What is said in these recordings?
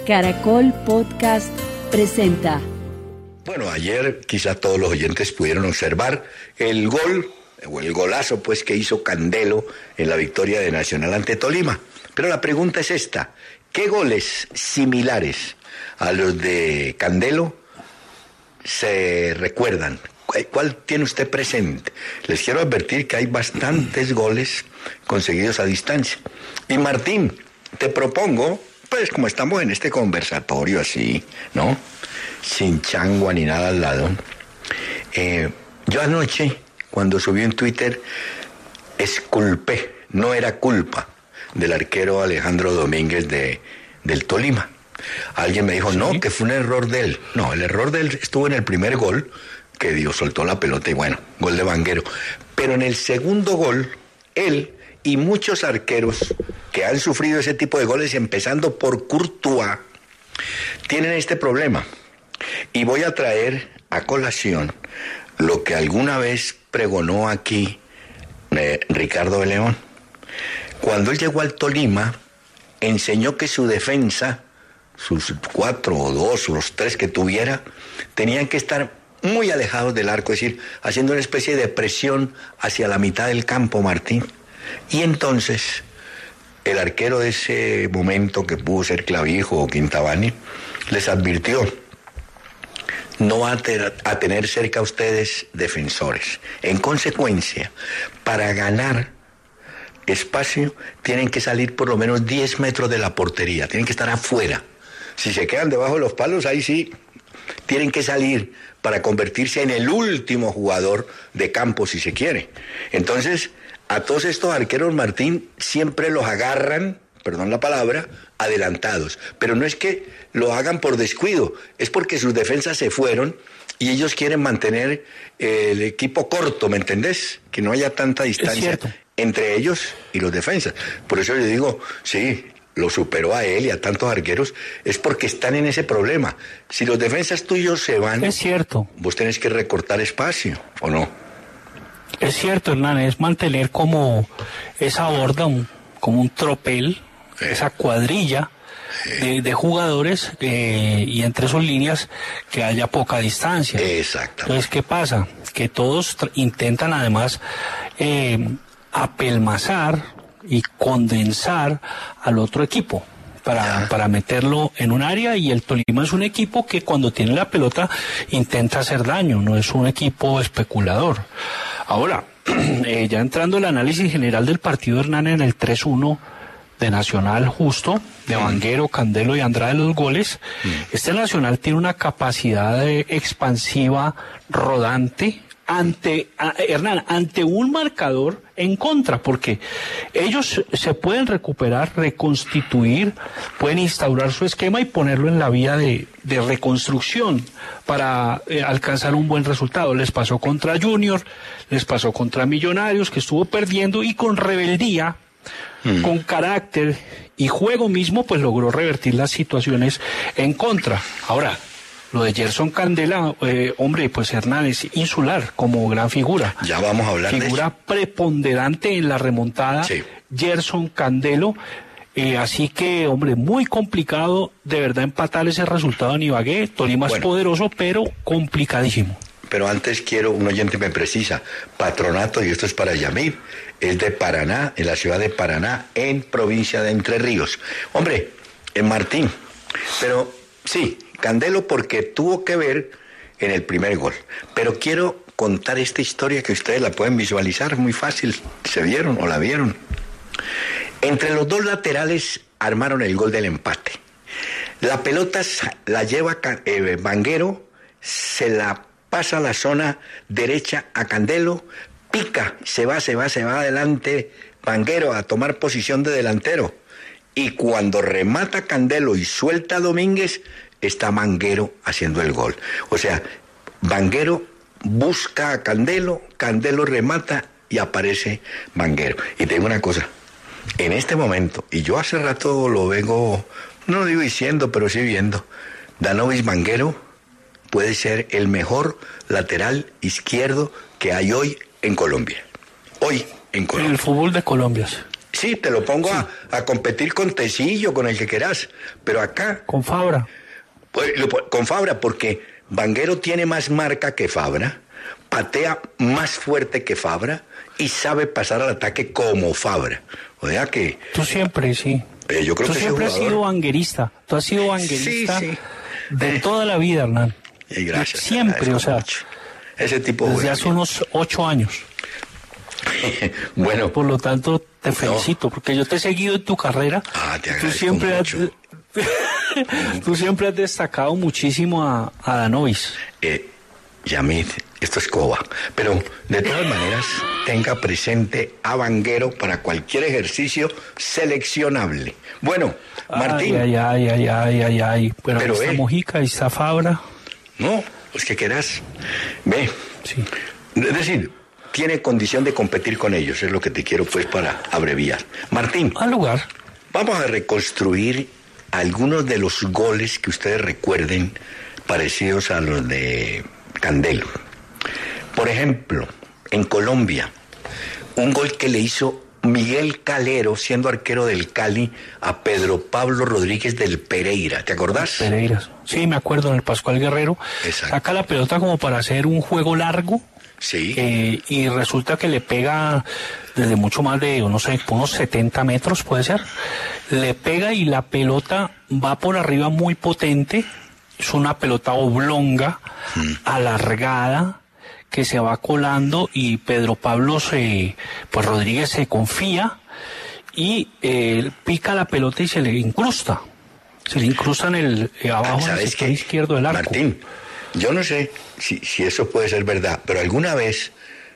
Caracol Podcast presenta. Bueno, ayer quizá todos los oyentes pudieron observar el gol, o el golazo pues que hizo Candelo en la victoria de Nacional ante Tolima. Pero la pregunta es esta: ¿qué goles similares a los de Candelo se recuerdan? ¿Cuál tiene usted presente? Les quiero advertir que hay bastantes goles conseguidos a distancia. Y Martín, te propongo, pues como estamos en este conversatorio así, ¿no?, sin changua ni nada al lado, yo anoche, cuando subí en Twitter, exculpé, no era culpa del arquero Alejandro Domínguez del Tolima. Alguien me dijo, ¿sí? No, que fue un error de él. No, el error de él estuvo en el primer gol, que soltó la pelota y bueno, gol de Vanguero. Pero en el segundo gol, él y muchos arqueros que han sufrido ese tipo de goles, empezando por Courtois, tienen este problema. Y voy a traer a colación lo que alguna vez pregonó aquí Ricardo de León. Cuando él llegó al Tolima, enseñó que su defensa, sus 4 o 2 o los 3 que tuviera, tenían que estar muy alejados del arco, es decir, haciendo una especie de presión hacia la mitad del campo, Martín. Y entonces, el arquero de ese momento, que pudo ser Clavijo o Quintabani, les advirtió: no va a tener cerca a ustedes defensores. En consecuencia, para ganar espacio, tienen que salir por lo menos 10 metros de la portería, tienen que estar afuera. Si se quedan debajo de los palos, ahí sí, tienen que salir para convertirse en el último jugador de campo, si se quiere. Entonces, a todos estos arqueros, Martín, siempre los agarran, perdón la palabra, adelantados. Pero no es que lo hagan por descuido, es porque sus defensas se fueron y ellos quieren mantener el equipo corto, ¿me entendés? Que no haya tanta distancia entre ellos y los defensas. Por eso yo digo, sí, lo superó a él y a tantos arqueros, es porque están en ese problema. Si los defensas tuyos se van, es cierto, vos tenés que recortar espacio, ¿o no? Es cierto, Hernán, es mantener como esa horda, como un tropel, esa cuadrilla de jugadores, y entre sus líneas que haya poca distancia. Exactamente. Entonces, ¿qué pasa? Que todos intentan además apelmazar y condensar al otro equipo para meterlo en un área, y el Tolima es un equipo que cuando tiene la pelota intenta hacer daño, no es un equipo especulador. Ahora, ya entrando al análisis general del partido, Hernán, en el 3-1 de Nacional, justo, de Vanguero, Candelo y Andrade los goles, este Nacional tiene una capacidad expansiva rodante Hernán, ante un marcador en contra, porque ellos se pueden recuperar, reconstituir, pueden instaurar su esquema y ponerlo en la vía de reconstrucción para alcanzar un buen resultado. Les pasó contra Junior, les pasó contra Millonarios, que estuvo perdiendo, y con rebeldía, con carácter y juego mismo, pues logró revertir las situaciones en contra. Ahora, lo de Gerson Candela, hombre, pues Hernán, es insular como gran figura. Ya vamos a hablar de eso. Figura preponderante en la remontada, sí. Gerson Candelo, así que, hombre, muy complicado de verdad empatar ese resultado en Ibagué. Tolima es poderoso, pero complicadísimo. Pero antes un oyente me precisa, Patronato, y esto es para Yamir, es de Paraná, en la ciudad de Paraná, en provincia de Entre Ríos. Hombre, en Martín, pero sí, Candelo porque tuvo que ver en el primer gol. Pero quiero contar esta historia que ustedes la pueden visualizar muy fácil. ¿Se vieron o la vieron? Entre los dos laterales armaron el gol del empate. La pelota la lleva Vanguero, se la pasa a la zona derecha a Candelo, pica, se va adelante Vanguero a tomar posición de delantero. Y cuando remata Candelo y suelta a Domínguez, está Vanguero haciendo el gol. O sea, Vanguero busca a Candelo, Candelo remata y aparece Vanguero. Y te digo una cosa, en este momento, y yo hace rato lo vengo, no lo digo diciendo, pero sí viendo, Danovis Vanguero puede ser el mejor lateral izquierdo que hay hoy en Colombia. Hoy en Colombia. En el fútbol de Colombia. Sí, te lo pongo a competir con Tecillo, con el que quieras, pero acá... Con Fabra. Pues, con Fabra, porque Vanguero tiene más marca que Fabra, patea más fuerte que Fabra y sabe pasar al ataque como Fabra. O sea que... Tú siempre, sí. Yo creo Tú que siempre has sido vanguerista. Tú has sido vanguerista de toda la vida, Hernán. Y gracias. Siempre, o sea... Mucho. Ese tipo desde hace unos 8 años. Bueno. Por lo tanto, te felicito, porque yo te he seguido en tu carrera. Te agradezco mucho. Tú siempre has destacado muchísimo a Danovis. Yamid, esto es coba. Pero, de todas maneras, tenga presente a Vanguero para cualquier ejercicio seleccionable. Bueno, Martín. Ay. Pero ahí está Mojica, ahí está Fabra. No, pues que querás. Ve. Sí. Es decir, tiene condición de competir con ellos, es lo que te quiero pues para abreviar. Martín. Al lugar. Vamos a reconstruir algunos de los goles que ustedes recuerden parecidos a los de Candelo. Por ejemplo, en Colombia, un gol que le hizo Miguel Calero, siendo arquero del Cali, a Pedro Pablo Rodríguez del Pereira. ¿Te acordás? Pereira. Sí, me acuerdo, en el Pascual Guerrero. Exacto. Saca la pelota como para hacer un juego largo. Sí. Y resulta que le pega desde mucho más de, no sé, unos 70 metros, puede ser. Le pega y la pelota va por arriba muy potente. Es una pelota oblonga, alargada, que se va colando y Pedro Pablo Rodríguez se confía y pica la pelota y se le incrusta. Se le incrusta en el abajo en el sector izquierdo del arco. Martín, yo no sé si eso puede ser verdad, pero alguna vez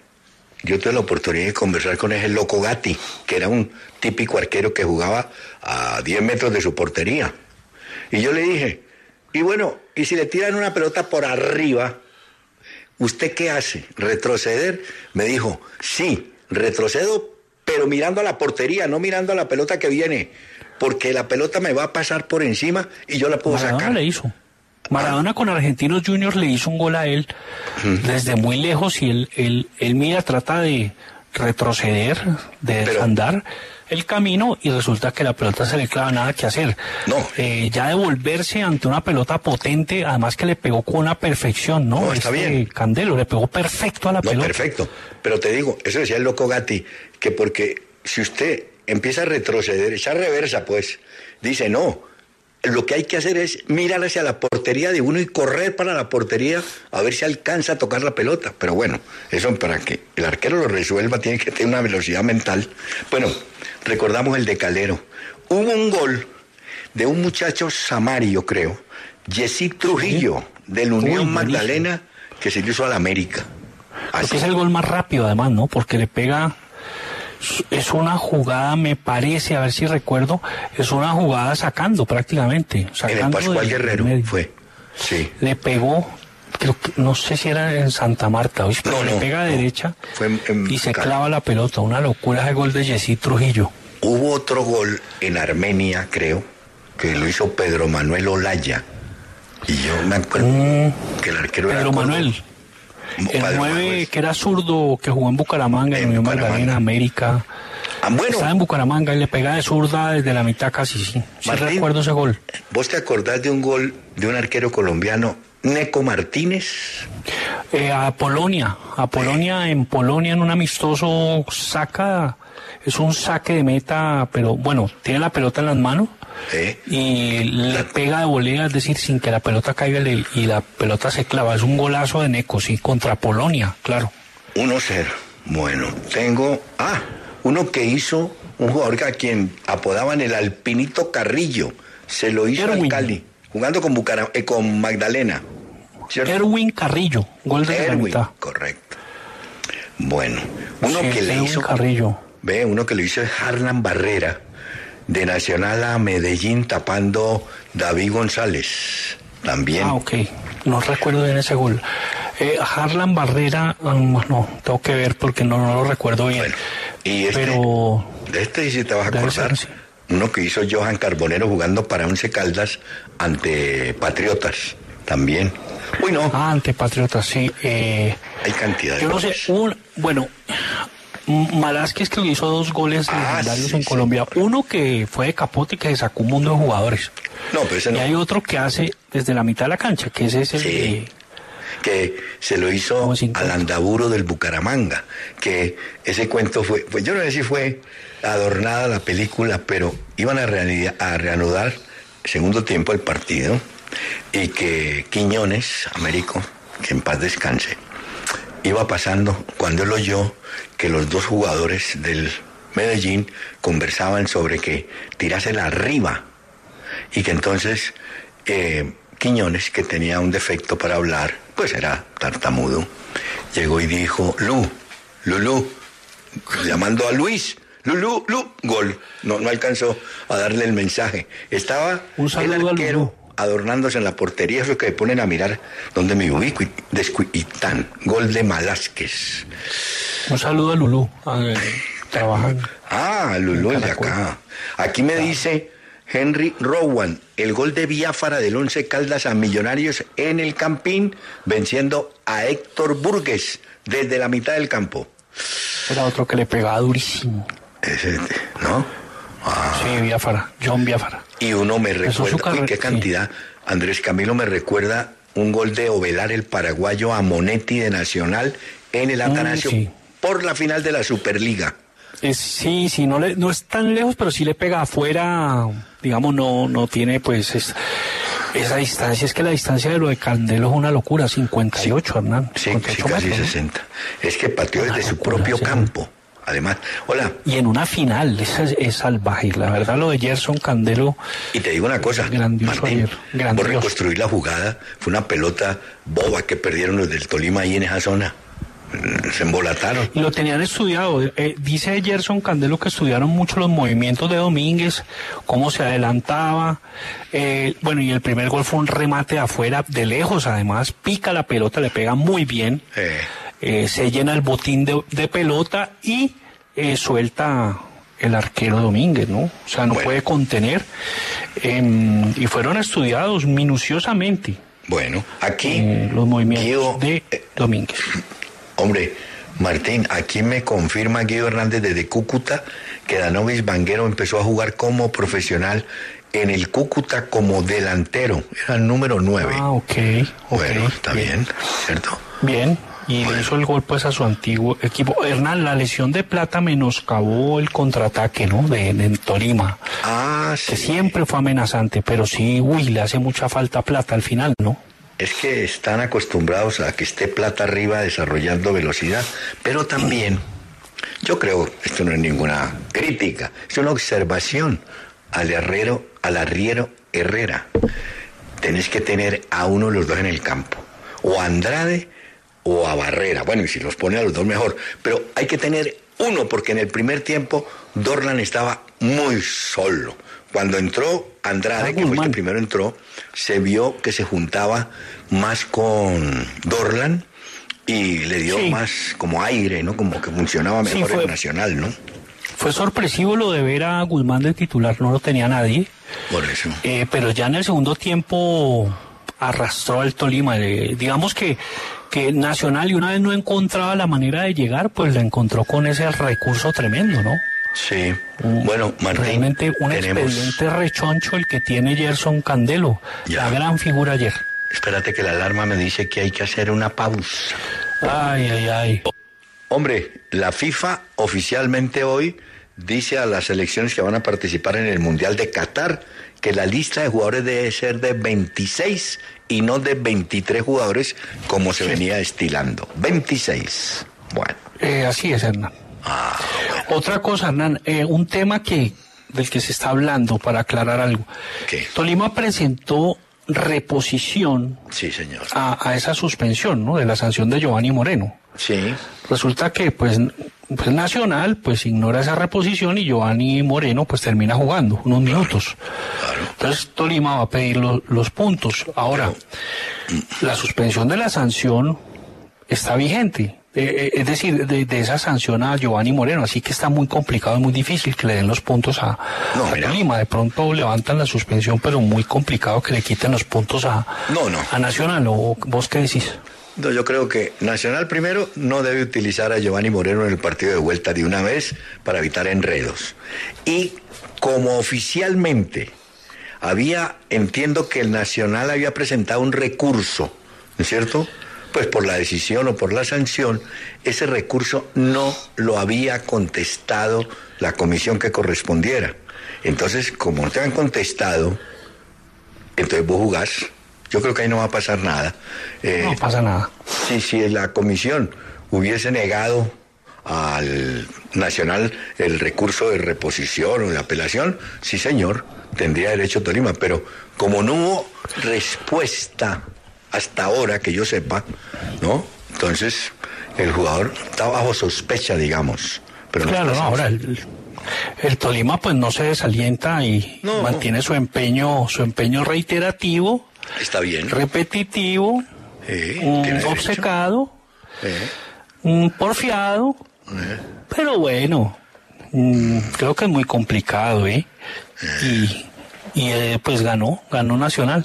yo tuve la oportunidad de conversar con ese loco Gatti, que era un típico arquero que jugaba a 10 metros de su portería. Y yo le dije, y bueno, y si le tiran una pelota por arriba, ¿usted qué hace? ¿Retroceder? Me dijo, sí, retrocedo, pero mirando a la portería, no mirando a la pelota que viene, porque la pelota me va a pasar por encima y yo la puedo sacar. Le hizo. Maradona con Argentinos Juniors le hizo un gol a él desde muy lejos y él mira, trata de retroceder, de desandar el camino y resulta que la pelota se le clava, nada que hacer. No. Ya devolverse ante una pelota potente, además que le pegó con una perfección, ¿no? No, está bien. Candelo, le pegó perfecto a la pelota. Perfecto. Pero te digo, eso decía el loco Gatti, que porque si usted empieza a retroceder, echar reversa, pues, dice, no, lo que hay que hacer es mirar hacia la portería de uno y correr para la portería a ver si alcanza a tocar la pelota. Pero bueno, eso para que el arquero lo resuelva tiene que tener una velocidad mental. Bueno, recordamos el de Calero. Hubo un gol de un muchacho samario, creo, Jessy Trujillo, del Unión Magdalena, que se le hizo a la América. Así es el gol más rápido además, ¿no? Porque le pega... Es una jugada, me parece, a ver si recuerdo, es una jugada sacando prácticamente. En el Pascual Guerrero fue, sí. Le pegó, creo que, no sé si era en Santa Marta, ¿oís? Pero le pega a derecha y se clava la pelota. Una locura ese gol de Jessy Trujillo. Hubo otro gol en Armenia, creo, que lo hizo Pedro Manuel Olaya. Y yo me acuerdo que el arquero era... Pedro Manuel. El 9 que era zurdo, que jugó en Bucaramanga, en Unión Magdalena, América. Bueno. Estaba en Bucaramanga y le pega de zurda desde la mitad casi, sí. Martín, sí recuerdo ese gol. ¿Vos te acordás de un gol de un arquero colombiano, Neco Martínez? A Polonia, en Polonia en un amistoso saca, es un saque de meta, pero bueno, tiene la pelota en las manos. Y le pega de volea, es decir, sin que la pelota caiga y la pelota se clava. Es un golazo de Neco, sí, contra Polonia, claro. 1-0. Bueno, tengo uno que hizo un jugador a quien apodaban el Alpinito Carrillo. Se lo hizo al Cali, jugando con Magdalena, ¿cierto? Erwin Carrillo, gol de la mitad. Correcto. Bueno, uno que le Erwin hizo Carrillo. Uno que lo hizo es Harlan Barrera, de Nacional a Medellín, tapando David González, también. Ok, no recuerdo bien ese gol. Harlan Barrera, no, tengo que ver porque no lo recuerdo bien. Bueno, y pero de este sí te vas a acordar, sí. Uno que hizo Johan Carbonero jugando para Once Caldas ante Patriotas, también. Ante Patriotas, sí. Hay cantidad de yo no cosas. sé, bueno... Malásquez, que hizo 2 goles legendarios en Colombia. Uno que fue de capote y que sacó un mundo de jugadores. No, pero ese no. Y hay otro que hace desde la mitad de la cancha, que ese es el que se lo hizo al Andaburo del Bucaramanga, que ese cuento fue, pues yo no sé si fue adornada la película, pero iban a reanudar segundo tiempo el partido, y que Quiñones, Américo, que en paz descanse, iba pasando cuando él oyó que los 2 jugadores del Medellín conversaban sobre que tirásela arriba, y que entonces Quiñones, que tenía un defecto para hablar, pues era tartamudo, llegó y dijo, Lulú, llamando a Luis, Lulú, gol. No alcanzó a darle el mensaje. Estaba el arquero adornándose en la portería, eso que ponen a mirar dónde me ubico, y tan, gol de Malásquez. Un saludo a Lulú, trabajando. Lulú, el de acá. Aquí me dice Henry Rowan, el gol de Biafara del Once Caldas a Millonarios en el Campín, venciendo a Héctor Burgues desde la mitad del campo. Era otro que le pegaba durísimo. Ese, ¿no? Sí, Biafara, John Biafara. Y uno me recuerda, qué cantidad, sí. Andrés Camilo me recuerda un gol de Ovelar, el paraguayo, a Monetti de Nacional en el Atanasio, por la final de la Superliga. Sí, no es tan lejos, pero sí le pega afuera, digamos, no tiene pues esa distancia. Es que la distancia de lo de Candelo es una locura, 58, Hernán. Sí, casi metros, 60. ¿No? Es que pateó desde su propio campo. Además, hola. Y en una final, es salvaje. La verdad, lo de Gerson Candelo. Y te digo una cosa, Martín, por reconstruir la jugada, fue una pelota boba que perdieron los del Tolima ahí en esa zona. Se embolataron. Y lo tenían estudiado. Dice Gerson Candelo que estudiaron mucho los movimientos de Domínguez, cómo se adelantaba. Bueno, y el primer gol fue un remate de afuera, de lejos, además, pica la pelota, le pega muy bien. Se llena el botín de pelota y suelta el arquero Domínguez, ¿no? O sea, no puede contener. Y fueron estudiados minuciosamente. Bueno, aquí los movimientos de Domínguez. Hombre, Martín, aquí me confirma Guido Hernández desde Cúcuta que Danovis Vanguero empezó a jugar como profesional en el Cúcuta como delantero. Era el número 9. Ok. Bueno, está bien, ¿cierto? Bien. Y le hizo el gol pues a su antiguo equipo. Hernán, la lesión de Plata menoscabó el contraataque, ¿no? De Tolima. Sí. Que siempre fue amenazante, pero sí, le hace mucha falta Plata al final, ¿no? Es que están acostumbrados a que esté Plata arriba desarrollando velocidad, pero también, yo creo, esto no es ninguna crítica, es una observación al arriero Herrera. Tenés que tener a uno de los dos en el campo, o a Andrade o a Barrera. Bueno, y si los pone a los dos mejor, pero hay que tener uno, porque en el primer tiempo Dorlan estaba muy solo. Cuando entró Andrade, que fue el que primero entró, se vio que se juntaba más con Dorlan y le dio más como aire, ¿no? Como que funcionaba mejor en Nacional, ¿no? Fue sorpresivo lo de ver a Guzmán de titular, no lo tenía nadie. Por eso. Pero ya en el segundo tiempo arrastró al Tolima. Digamos que Nacional, y una vez no encontraba la manera de llegar, pues la encontró con ese recurso tremendo, ¿no? Sí, bueno, Martín, realmente un expediente rechoncho el que tiene Gerson Candelo, la gran figura ayer. Espérate que la alarma me dice que hay que hacer una pausa. Ay. Hombre, la FIFA oficialmente hoy dice a las selecciones que van a participar en el Mundial de Qatar que la lista de jugadores debe ser de 26 y no de 23 jugadores como se venía estilando. 26. Bueno. Así es, Hernán. Bueno. Otra cosa, Hernán, un tema del que se está hablando, para aclarar algo. ¿Qué? Tolima presentó reposición señor. A esa suspensión, ¿no? De la sanción de Giovanni Moreno. Sí. Resulta que pues Nacional pues ignora esa reposición y Giovanni Moreno pues termina jugando unos minutos. Claro. Entonces Tolima va a pedir los puntos. Ahora, la suspensión de la sanción está vigente. Es decir, de esa sanción a Giovanni Moreno, así que está muy complicado y muy difícil que le den los puntos a Tolima. De pronto levantan la suspensión, pero muy complicado que le quiten los puntos a Nacional. ¿O vos qué decís? No, yo creo que Nacional primero no debe utilizar a Giovanni Moreno en el partido de vuelta de una vez para evitar enredos. Y como oficialmente entiendo que el Nacional había presentado un recurso, ¿no es cierto?, pues por la decisión o por la sanción, ese recurso no lo había contestado la comisión que correspondiera. Entonces, como no te han contestado, entonces vos jugás. Yo creo que ahí no va a pasar nada. No pasa nada. Si la comisión hubiese negado al Nacional el recurso de reposición o de apelación, sí señor, tendría derecho Tolima, pero como no hubo respuesta hasta ahora que yo sepa, ¿no? Entonces el jugador está bajo sospecha, digamos. Pero claro, no, ahora el Tolima pues no se desalienta y mantiene su empeño reiterativo. Está bien. Repetitivo, obcecado, porfiado, pero bueno, creo que es muy complicado, y pues ganó Nacional.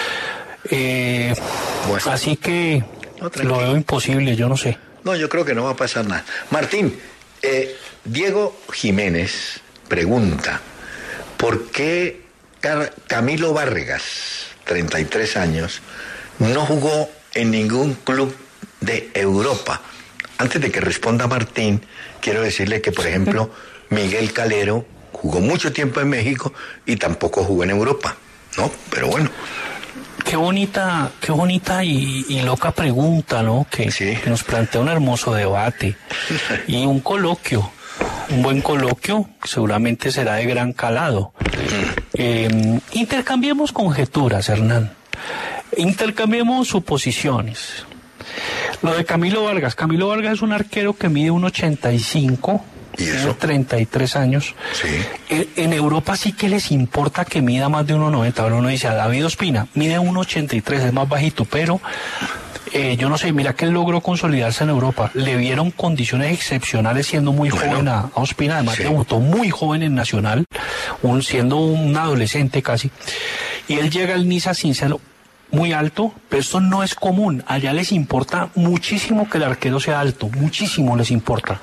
Bueno, así que lo veo imposible, yo no sé. No, yo creo que no va a pasar nada. Martín, Diego Jiménez pregunta, ¿por qué Camilo Vargas, 33 años, no jugó en ningún club de Europa? Antes de que responda Martín, quiero decirle que, por ejemplo, Miguel Calero jugó mucho tiempo en México y tampoco jugó en Europa, ¿no? Pero bueno. Qué bonita y loca pregunta, ¿no? Que nos plantea un hermoso debate y un buen coloquio, seguramente será de gran calado. Intercambiemos conjeturas, Hernán. Intercambiemos suposiciones. Lo de Camilo Vargas es un arquero que mide 1.85. Tiene 33 años. Sí. En Europa sí que les importa que mida más de 1.90. Ahora uno dice, a David Ospina mide 1.83, es más bajito, pero yo no sé, mira que él logró consolidarse en Europa. Le vieron condiciones excepcionales siendo muy joven a Ospina, además debutó muy joven en Nacional, siendo un adolescente casi. Y él llega al Niza sin ser muy alto, pero esto no es común. Allá les importa muchísimo que el arquero sea alto, muchísimo les importa.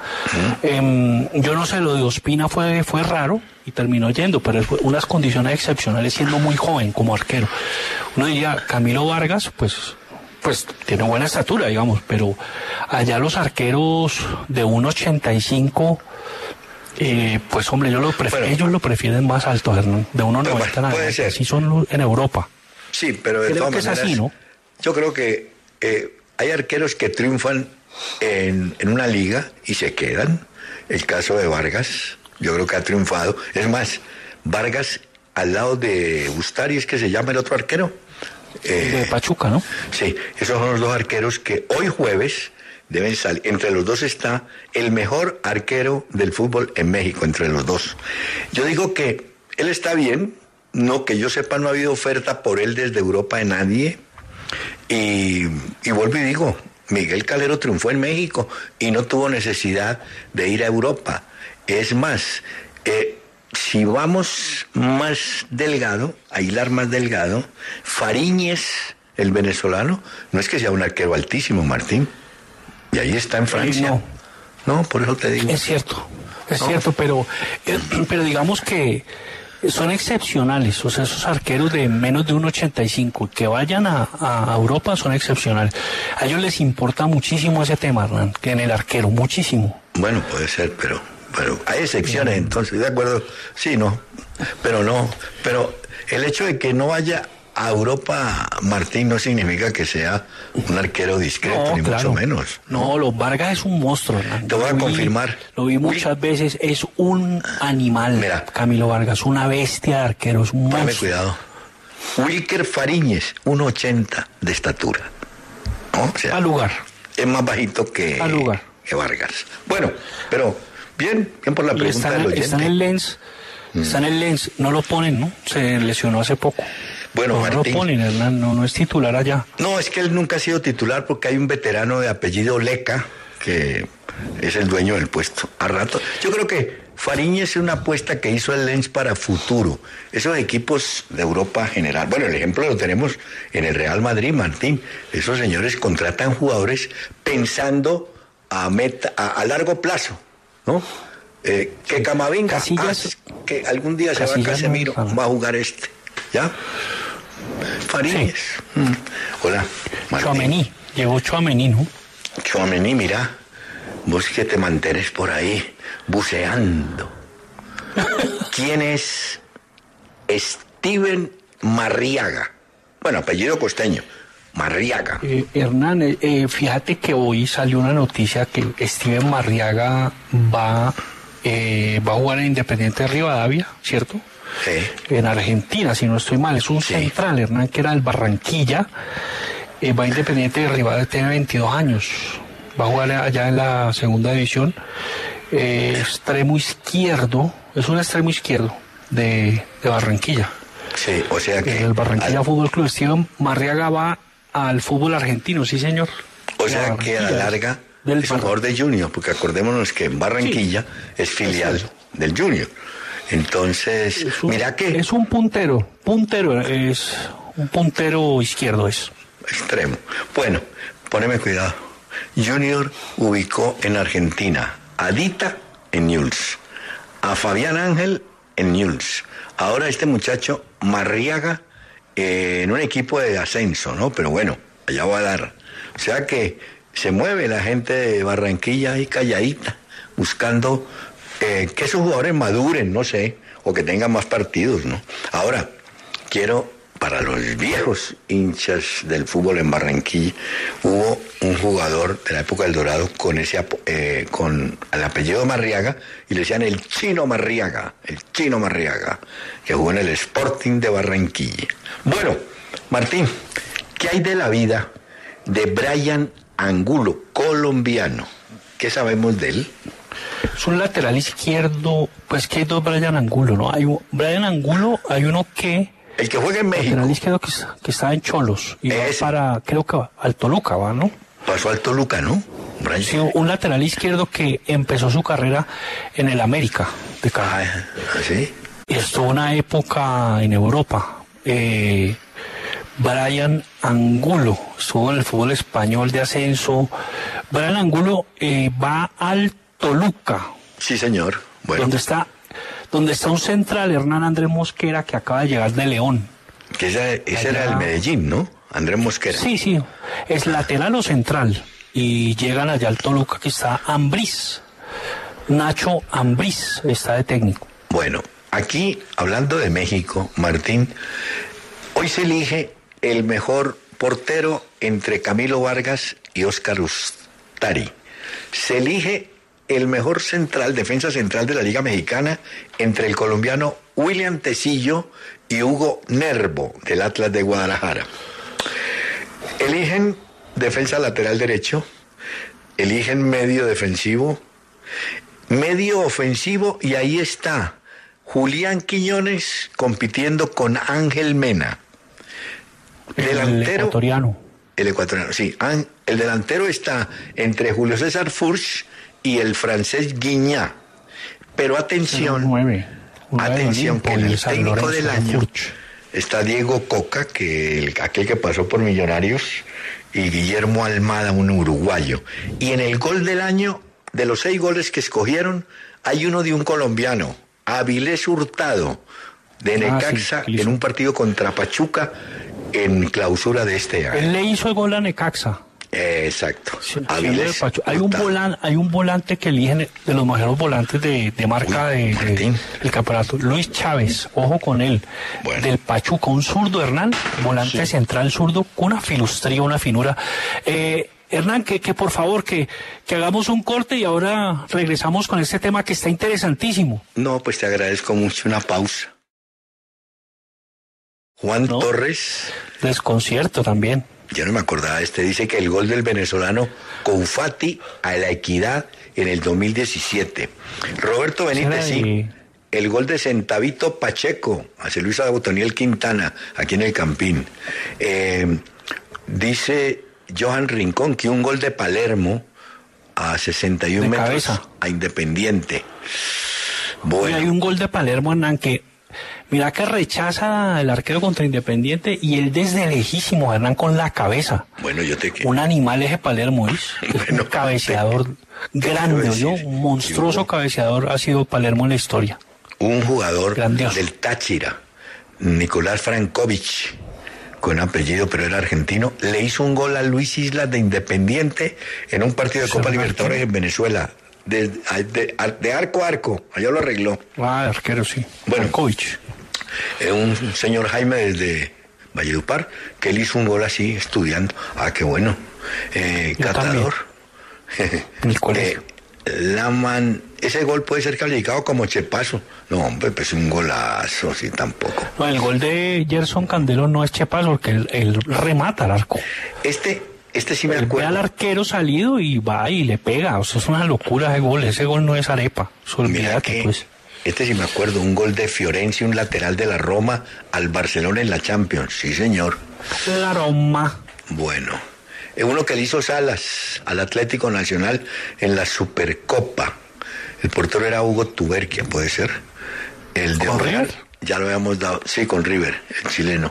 Yo no sé, lo de Ospina fue raro y terminó yendo, pero fue unas condiciones excepcionales siendo muy joven como arquero. Uno diría, Camilo Vargas, pues tiene buena estatura, digamos, pero allá los arqueros de 1.85, pues hombre, ellos lo prefieren más alto, Hernán, de 1.90 nada. Así son en Europa. Sí, pero de todas maneras, así, ¿no? Yo creo que hay arqueros que triunfan en una liga y se quedan. El caso de Vargas, yo creo que ha triunfado. Es más, Vargas al lado de Ustari, es que se llama el otro arquero. De Pachuca, ¿no? Sí, esos son los dos arqueros que hoy jueves deben salir. Entre los dos está el mejor arquero del fútbol en México, entre los dos. Yo digo que él está bien. No, que yo sepa, no ha habido oferta por él desde Europa de nadie. Y vuelvo y digo, Miguel Calero triunfó en México y no tuvo necesidad de ir a Europa. Es más, si vamos más delgado, a hilar más delgado, Fariñez, el venezolano, no es que sea un arquero altísimo, Martín. Y ahí está en Francia. No, por eso te digo. Es cierto, pero digamos que son excepcionales, o sea, esos arqueros de menos de 1.85 que vayan a Europa son excepcionales. A ellos les importa muchísimo ese tema, Hernán, que en el arquero, muchísimo. Bueno, puede ser, pero hay excepciones, entonces, ¿de acuerdo? Sí, no, pero el hecho de que no vaya a Europa, Martín, no significa que sea un arquero discreto, ni mucho menos. No, los Vargas es un monstruo, Hernán. Te voy a confirmar. Lo vi muchas veces, es un animal. Mira, Camilo Vargas, una bestia de arquero, es un monstruo. Dame cuidado. Wilker Fariñez, 1.80 de estatura. ¿No? O sea, al lugar. Es más bajito que Vargas. Bueno, pero bien por la pregunta del oyente. Está en el Lens, no lo ponen, ¿no? Se lesionó hace poco. Bueno, Martín, no lo ponen, Hernán, no es titular allá. No, es que él nunca ha sido titular porque hay un veterano de apellido Leca que es el dueño del puesto. A rato. Yo creo que Fariñez es una apuesta que hizo el Lens para futuro. Esos equipos de Europa general. Bueno, el ejemplo lo tenemos en el Real Madrid, Martín. Esos señores contratan jugadores pensando a largo plazo, ¿no? Que Camavinga, que algún día se va a Casemiro, va a jugar este. ¿Ya? Fariñez. Sí. Hola, Martín. Tchouaméni, llegó Tchouaméni, ¿no? Tchouaméni, mira, vos que te mantienes por ahí buceando. ¿Quién es Steven Marriaga? Bueno, apellido costeño, Marriaga. Hernán, fíjate que hoy salió una noticia que Steven Marriaga va a jugar en Independiente de Rivadavia, ¿cierto? Sí. En Argentina, si no estoy mal. Es un central, Hernán, que era el Barranquilla. Va a Independiente de Rivadavia, tiene 22 años. Va a jugar allá en la segunda división. Extremo izquierdo, es un extremo izquierdo de Barranquilla. Sí, o sea que... El Barranquilla Fútbol Club. Steven Marriaga va al fútbol argentino, sí señor. O sea que a la larga es un jugador de Junior, porque acordémonos que en Barranquilla es filial del Junior. Entonces, mira que... Es un puntero es un puntero izquierdo es. Extremo. Bueno, poneme cuidado. Junior ubicó en Argentina a Dita en Newell's, a Fabián Ángel en Newell's. Ahora este muchacho Marriaga en un equipo de ascenso, ¿no? Pero bueno, allá va a dar. O sea que se mueve la gente de Barranquilla ahí calladita, buscando que esos jugadores maduren, no sé, o que tengan más partidos, ¿no? Ahora, quiero, para los viejos hinchas del fútbol en Barranquilla, hubo un jugador de la época del Dorado con el apellido Marriaga, y le decían el Chino Marriaga, que jugó en el Sporting de Barranquilla. Bueno, Martín, ¿qué hay de la vida de Brian Angulo, colombiano? ¿Qué sabemos de él? Es un lateral izquierdo, pues que hay dos Brian Angulo, ¿no? Hay uno que... El que juega en México. Lateral izquierdo que está en Cholos. Y va para, creo que al Toluca, ¿va, no? Pasó al Toluca, ¿no? Brian. Sí, un lateral izquierdo que empezó su carrera en el América de Cali. ¿Sí? Y estuvo una época en Europa. Brian Angulo estuvo en el fútbol español de ascenso. Brian Angulo va al Toluca. Sí, señor. Bueno. Donde está un central, Hernán Andrés Mosquera, que acaba de llegar de León. Que ese era el Medellín, ¿no? Andrés Mosquera. Sí. Es lateral o central. Y llegan allá al Toluca, que está Ambriz. Nacho Ambriz está de técnico. Bueno, aquí, hablando de México, Martín, hoy se elige el mejor portero entre Camilo Vargas y Óscar Ustari. Se elige el mejor defensa central de la Liga Mexicana entre el colombiano William Tecillo y Hugo Nervo del Atlas de Guadalajara. Eligen defensa lateral derecho, eligen medio defensivo, medio ofensivo, y ahí está Julián Quiñones compitiendo con Ángel Mena. Delantero, el ecuatoriano, sí. El delantero está entre Julio César Furch y el francés Guiñá. Pero atención, que en el técnico del año está Diego Coca, aquel que pasó por Millonarios, y Guillermo Almada, un uruguayo. Y en el gol del año, de los 6 goles que escogieron, hay uno de un colombiano, Avilés Hurtado, de Necaxa, en un partido contra Pachuca, en clausura de este año. Él le hizo el gol a Necaxa. Exacto. Sí, hay un volante que eligen de los mejores volantes de marca del campeonato, Luis Chávez, ojo con él, del Pachuca, un zurdo, Hernán, volante central zurdo, con una filustría, una finura. Hernán, que por favor, que hagamos un corte y ahora regresamos con este tema que está interesantísimo. No, pues te agradezco mucho, una pausa. Juan Torres. Desconcierto también. Yo no me acordaba dice que el gol del venezolano Koufati a la Equidad en el 2017. Roberto Benítez, sí. El gol de Centavito Pacheco a Luis Botoniel Quintana, aquí en el Campín. Dice Johan Rincón que un gol de Palermo a 61 metros a Independiente. Bueno. Y hay un gol de Palermo, Hernán, que mira que rechaza el arquero contra Independiente y él desde lejísimo, Hernán, con la cabeza. Bueno, un animal ese Palermo, ¿ves? Bueno, un cabeceador grande, ¿no? Un monstruoso cabeceador ha sido Palermo en la historia. Un jugador grandioso del Táchira, Nicolás Frankovic, con apellido, pero era argentino, le hizo un gol a Luis Islas de Independiente en un partido de Copa Libertadores en Venezuela. De arco a arco, allá lo arregló. Arquero, sí. Bueno, Frankovic. Un señor Jaime desde Valledupar, que él hizo un gol así, estudiando. Qué bueno. Catador. Laman, ese gol puede ser calificado como chepazo. No, hombre, pues un golazo, sí, tampoco. No, el gol de Gerson Candelo no es chepazo, porque él remata al arco. Este sí me acuerdo. Ve al arquero salido y va y le pega. O sea, es una locura ese gol. Ese gol no es arepa. Olvídate, pues. Este sí me acuerdo, un gol de Fiorenzi, un lateral de la Roma al Barcelona en la Champions. Sí, señor. La Roma. Bueno, uno que le hizo Salas al Atlético Nacional en la Supercopa. El portero era Hugo Tuberquia, ¿puede ser? El de ¿Con River? Ya lo habíamos dado. Sí, con River, el chileno.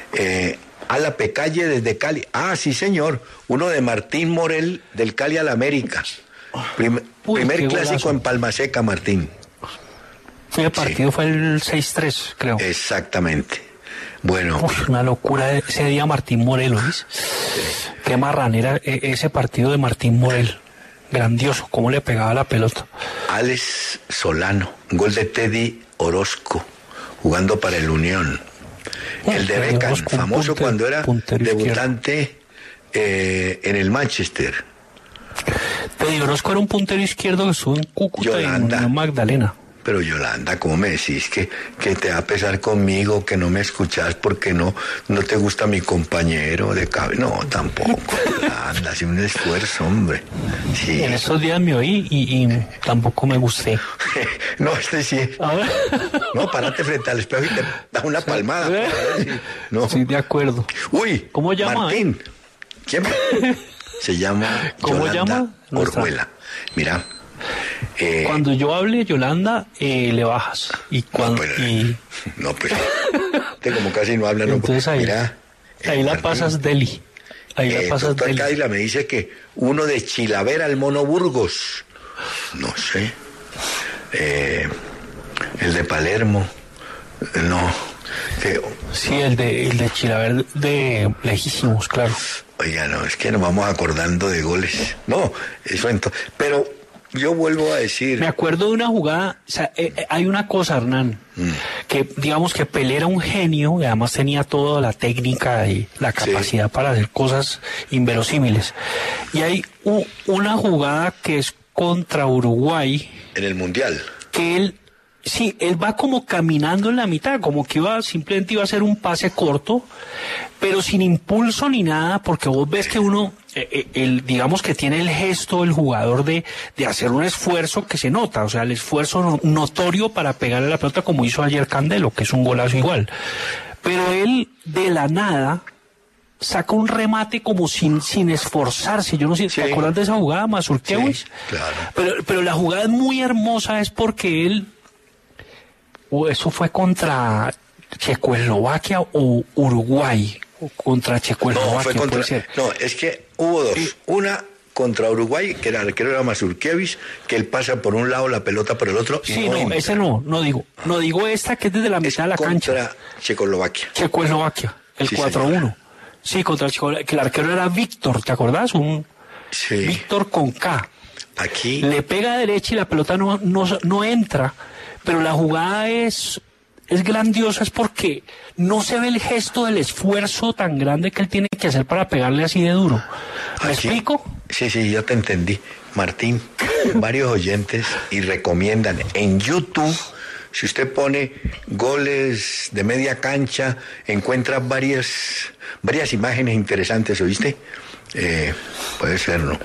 A la Pecalle desde Cali. Sí, señor. Uno de Martín Morel del Cali al América. Primer clásico golazo en Palma Seca, Martín. El partido fue el 6-3, creo. Exactamente. Bueno. Una locura ese día Martín Morel, ¿ves? Qué marranera ese partido de Martín Morel. Grandioso, cómo le pegaba la pelota. Alex Solano, gol de Teddy Orozco, jugando para el Unión. El de Beckham, famoso cuando era debutante en el Manchester. Teddy Orozco era un puntero izquierdo que estuvo en Cúcuta y en Unión Magdalena. Pero Yolanda, ¿cómo me decís que te va a pesar conmigo, que no me escuchás porque no te gusta mi compañero de cabeza? No, tampoco, Yolanda, hace un esfuerzo, hombre. Sí. En esos días me oí y tampoco me gusté. No, sí. No, párate frente al espejo y te das una palmada. No. Sí, de acuerdo. Uy, ¿cómo llama? Martín. ¿Quién? Se llama ¿cómo Yolanda llama? Orjuela. Mira. Cuando yo hable, Yolanda, le bajas. No, pues como casi no habla. Entonces ahí, mira, ahí la pasas Deli. Ahí la pasas doctor Deli. Cádiz me dice que uno de Chilavera, el Mono Burgos. No sé. El de Palermo. No. Sí, el de Chilaver de lejísimos, claro. Oiga, no, es que nos vamos acordando de goles. No, eso entonces. Pero yo vuelvo a decir. Me acuerdo de una jugada, o sea, hay una cosa, Hernán, que digamos que Pelé era un genio y además tenía toda la técnica y la capacidad para hacer cosas inverosímiles. Y hay una jugada que es contra Uruguay. En el Mundial. Que él va como caminando en la mitad, como que simplemente iba a hacer un pase corto, pero sin impulso ni nada, porque vos ves que uno, digamos que tiene el gesto el jugador de hacer un esfuerzo que se nota, o sea, el esfuerzo notorio para pegarle la pelota como hizo ayer Candelo, que es un golazo igual. Pero él, de la nada, saca un remate como sin esforzarse. Yo no sé, ¿te acuerdas de esa jugada, Mazurkiewicz? Sí, claro. Pero la jugada es muy hermosa, es porque él... Eso fue contra Checoslovaquia o Uruguay, o contra Checoslovaquia. No, es que hubo dos. Una contra Uruguay, que el arquero era Mazurkiewicz, que él pasa por un lado, la pelota por el otro. Sí, ese no digo. No digo esta que es desde la mitad de la cancha. Contra Checoslovaquia. El 4-1. Sí, contra Checoslovaquia, que el arquero era Víctor, ¿te acordás? Víctor con K. Aquí. Le pega a derecha y la pelota no entra. Pero la jugada es grandiosa, es porque no se ve el gesto del esfuerzo tan grande que él tiene que hacer para pegarle así de duro. ¿Me explico? Sí, ya te entendí. Martín, varios oyentes y recomiendan en YouTube, si usted pone goles de media cancha, encuentra varias imágenes interesantes, ¿oíste? Puede ser, ¿no?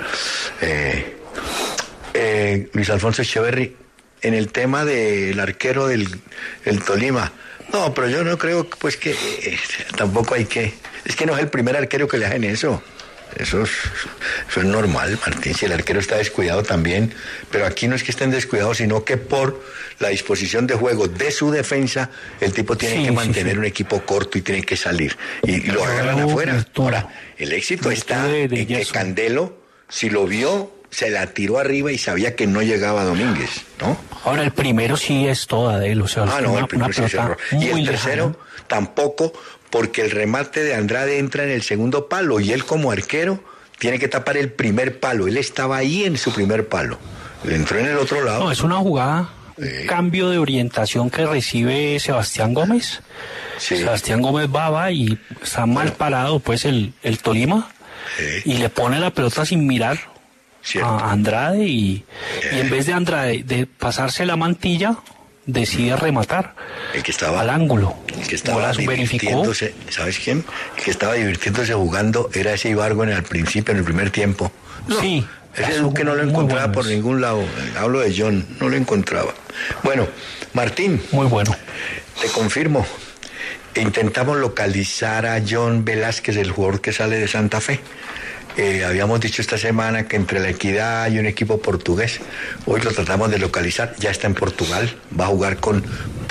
Luis Alfonso Echeverry, en el tema del arquero del Tolima. No, pero yo no creo pues que tampoco hay que... Es que no es el primer arquero que le hacen eso. Eso es normal, Martín, si el arquero está descuidado también, pero aquí no es que estén descuidados, sino que por la disposición de juego de su defensa, el tipo tiene que mantener un equipo corto y tiene que salir, y lo agarran afuera. Ahora, el éxito está en que Candelo, si lo vio, se la tiró arriba y sabía que no llegaba Domínguez, ¿no? Ahora, el primero sí es toda de él, o sea, el primero sí es error. Y el tercero tampoco, porque el remate de Andrade entra en el segundo palo y él como arquero tiene que tapar el primer palo. Él estaba ahí en su primer palo. Le entró en el otro lado. No, es una jugada, un cambio de orientación que recibe Sebastián Gómez. Sí. Sebastián Gómez va y está mal parado, pues, el Tolima, y le pone la pelota sin mirar a Andrade y en vez de Andrade de pasarse la mantilla, decide rematar el que estaba al ángulo. El que estaba divirtiéndose, ¿sabes quién? El que estaba divirtiéndose jugando era ese Ibargüen al principio, en el primer tiempo. No, sí. Ese Duque no lo encontraba por ningún lado. Hablo de John, no lo encontraba. Bueno, Martín. Muy bueno. Te confirmo. Intentamos localizar a John Velázquez, el jugador que sale de Santa Fe. Habíamos dicho esta semana que entre la Equidad y un equipo portugués, hoy lo tratamos de localizar, ya está en Portugal, va a jugar con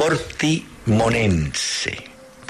Portimonense.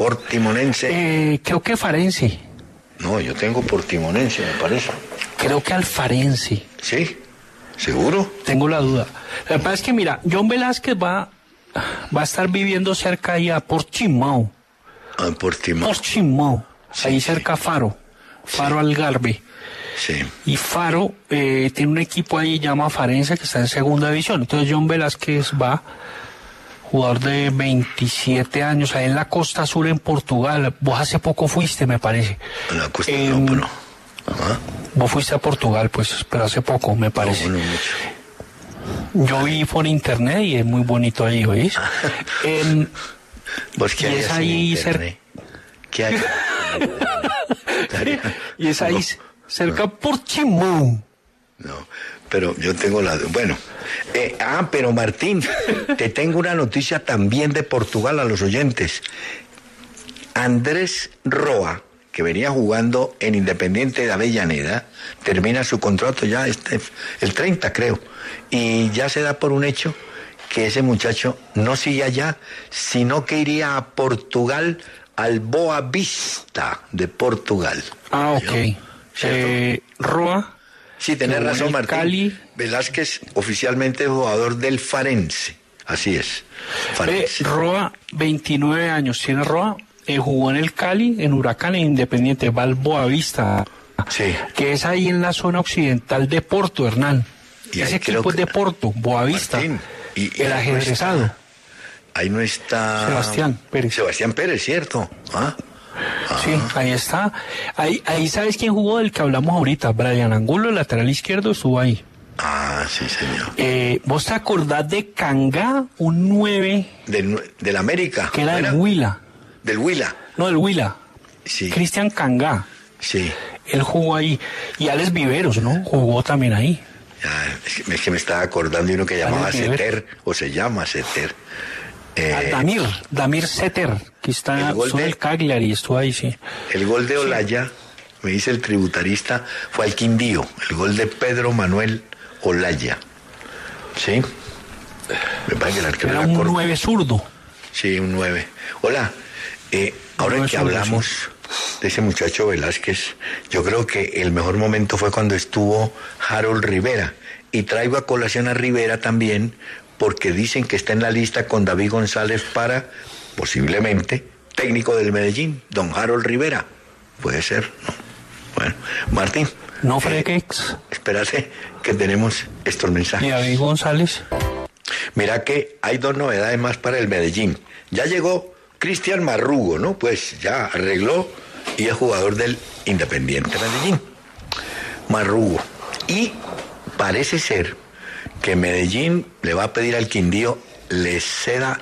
Creo que Farense. No, yo tengo Portimonense, me parece. Creo que Alfarense. ¿Sí? ¿Seguro? Tengo la duda. La verdad es que, mira, John Velázquez va a estar viviendo cerca ahí a Portimão. Ah, Portimão. Sí, ahí cerca Faro Algarve. Sí. Y Faro tiene un equipo ahí llama Farense que está en segunda división. Entonces John Velázquez va, jugador de 27 años, ahí en la Costa Azul en Portugal. Vos hace poco fuiste, me parece. En la Costa no. Vos fuiste a Portugal, pues, pero hace poco, me parece. No, mucho. Yo vi por internet y es muy bonito ahí, ¿oís? ¿Vos qué harías en internet? ¿Qué hay? Y es ahí cerca Portimão. No, pero yo tengo la... Bueno, pero Martín, te tengo una noticia también de Portugal a los oyentes. Andrés Roa, que venía jugando en Independiente de Avellaneda, termina su contrato ya el 30, creo, y ya se da por un hecho que ese muchacho no sigue allá, sino que iría a Portugal, al Boa Vista de Portugal. Ah, ok. Roa. Sí, tenés razón, Martín. Cali. Velázquez, oficialmente jugador del Farense. Así es. Farense. Roa, 29 años tiene Roa. Jugó en el Cali, en Huracán e Independiente, va al Boa Vista. Sí. Que es ahí en la zona occidental de Porto, Hernán. Y ese equipo es de Porto, Boa Vista. Martín, el ajedrezado. Ahí no está... Sebastián Pérez, ¿cierto? Sí, ahí está. Ahí sabes quién jugó del que hablamos ahorita. Brian Angulo, lateral izquierdo, estuvo ahí. Ah, sí, señor. ¿Vos te acordás de Cangá, un 9? Del América. Que era del Huila. Del Huila. No, del Huila. Sí. Cristian Cangá. Sí. Él jugó ahí. Y Alex Viveros, ¿no? Jugó también ahí. Es que me estaba acordando de uno que llamaba Seter, o se llama Seter. Damir Seter, que está en el Cagliari, estuvo ahí, sí. El gol de Olaya, me dice el tributarista, fue al Quindío. El gol de Pedro Manuel Olaya. ¿Sí? Me parece que el arquero era un 9 zurdo. Sí, un 9. Hola, ahora que hablamos de ese muchacho Velázquez, yo creo que el mejor momento fue cuando estuvo Harold Rivera. Y traigo a colación a Rivera también, porque dicen que está en la lista con David González para, posiblemente, técnico del Medellín, don Harold Rivera. Puede ser, ¿no? Bueno, Martín. No fregues. Espérate, que tenemos estos mensajes. ¿Y David González? Mira que hay dos novedades más para el Medellín. Ya llegó Cristian Marrugo, ¿no? Pues ya arregló y es jugador del Independiente Medellín. Marrugo. Y parece ser que Medellín le va a pedir al Quindío le extienda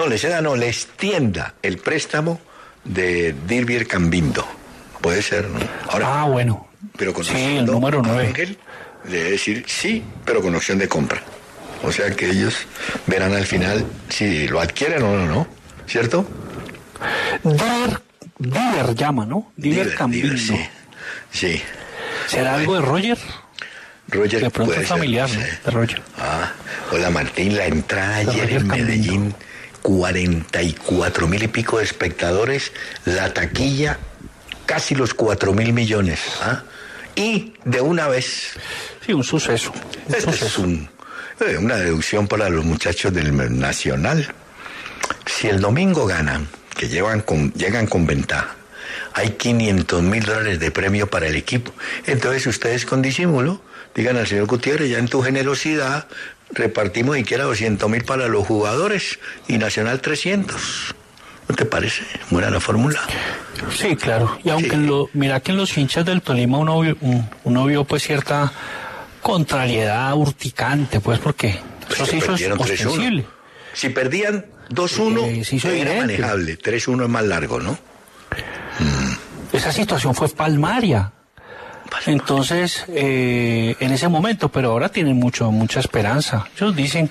el préstamo de Dilvier Cambindo. Puede ser, ¿no? Ahora, bueno. Pero con el número 9. Ángel debe decir sí, pero con opción de compra. O sea que ellos verán al final si lo adquieren o no, ¿cierto? Dilvier llama, ¿no? Dilvier Cambindo. Sí. ¿Será algo de Roger? Roger De pronto puede es familiar, ser, ¿no? sí. De Roger. Hola Martín, la entrada De ayer Roger en Camino. Medellín, 44.000 y pico de espectadores, la taquilla casi los 4.000 millones. Y de una vez, Sí, un suceso. este es una deducción para los muchachos del Nacional. Si el domingo ganan, que llegan con ventaja, hay $500.000 de premio para el equipo. Entonces ustedes con disimulo digan al señor Gutiérrez, ya en tu generosidad repartimos siquiera 200.000 para los jugadores y Nacional 300. ¿No te parece? Buena la fórmula. Sí, claro. Y aunque Sí. mira que en los hinchas del Tolima uno vio pues cierta contrariedad urticante, pues porque eso se hizo perdieron 3-1. ostensible. Si perdían 2-1, Se hizo era evidente. manejable. 3-1 es más largo, ¿no? Esa situación fue palmaria. Entonces, en ese momento, pero ahora tienen mucha esperanza. Ellos dicen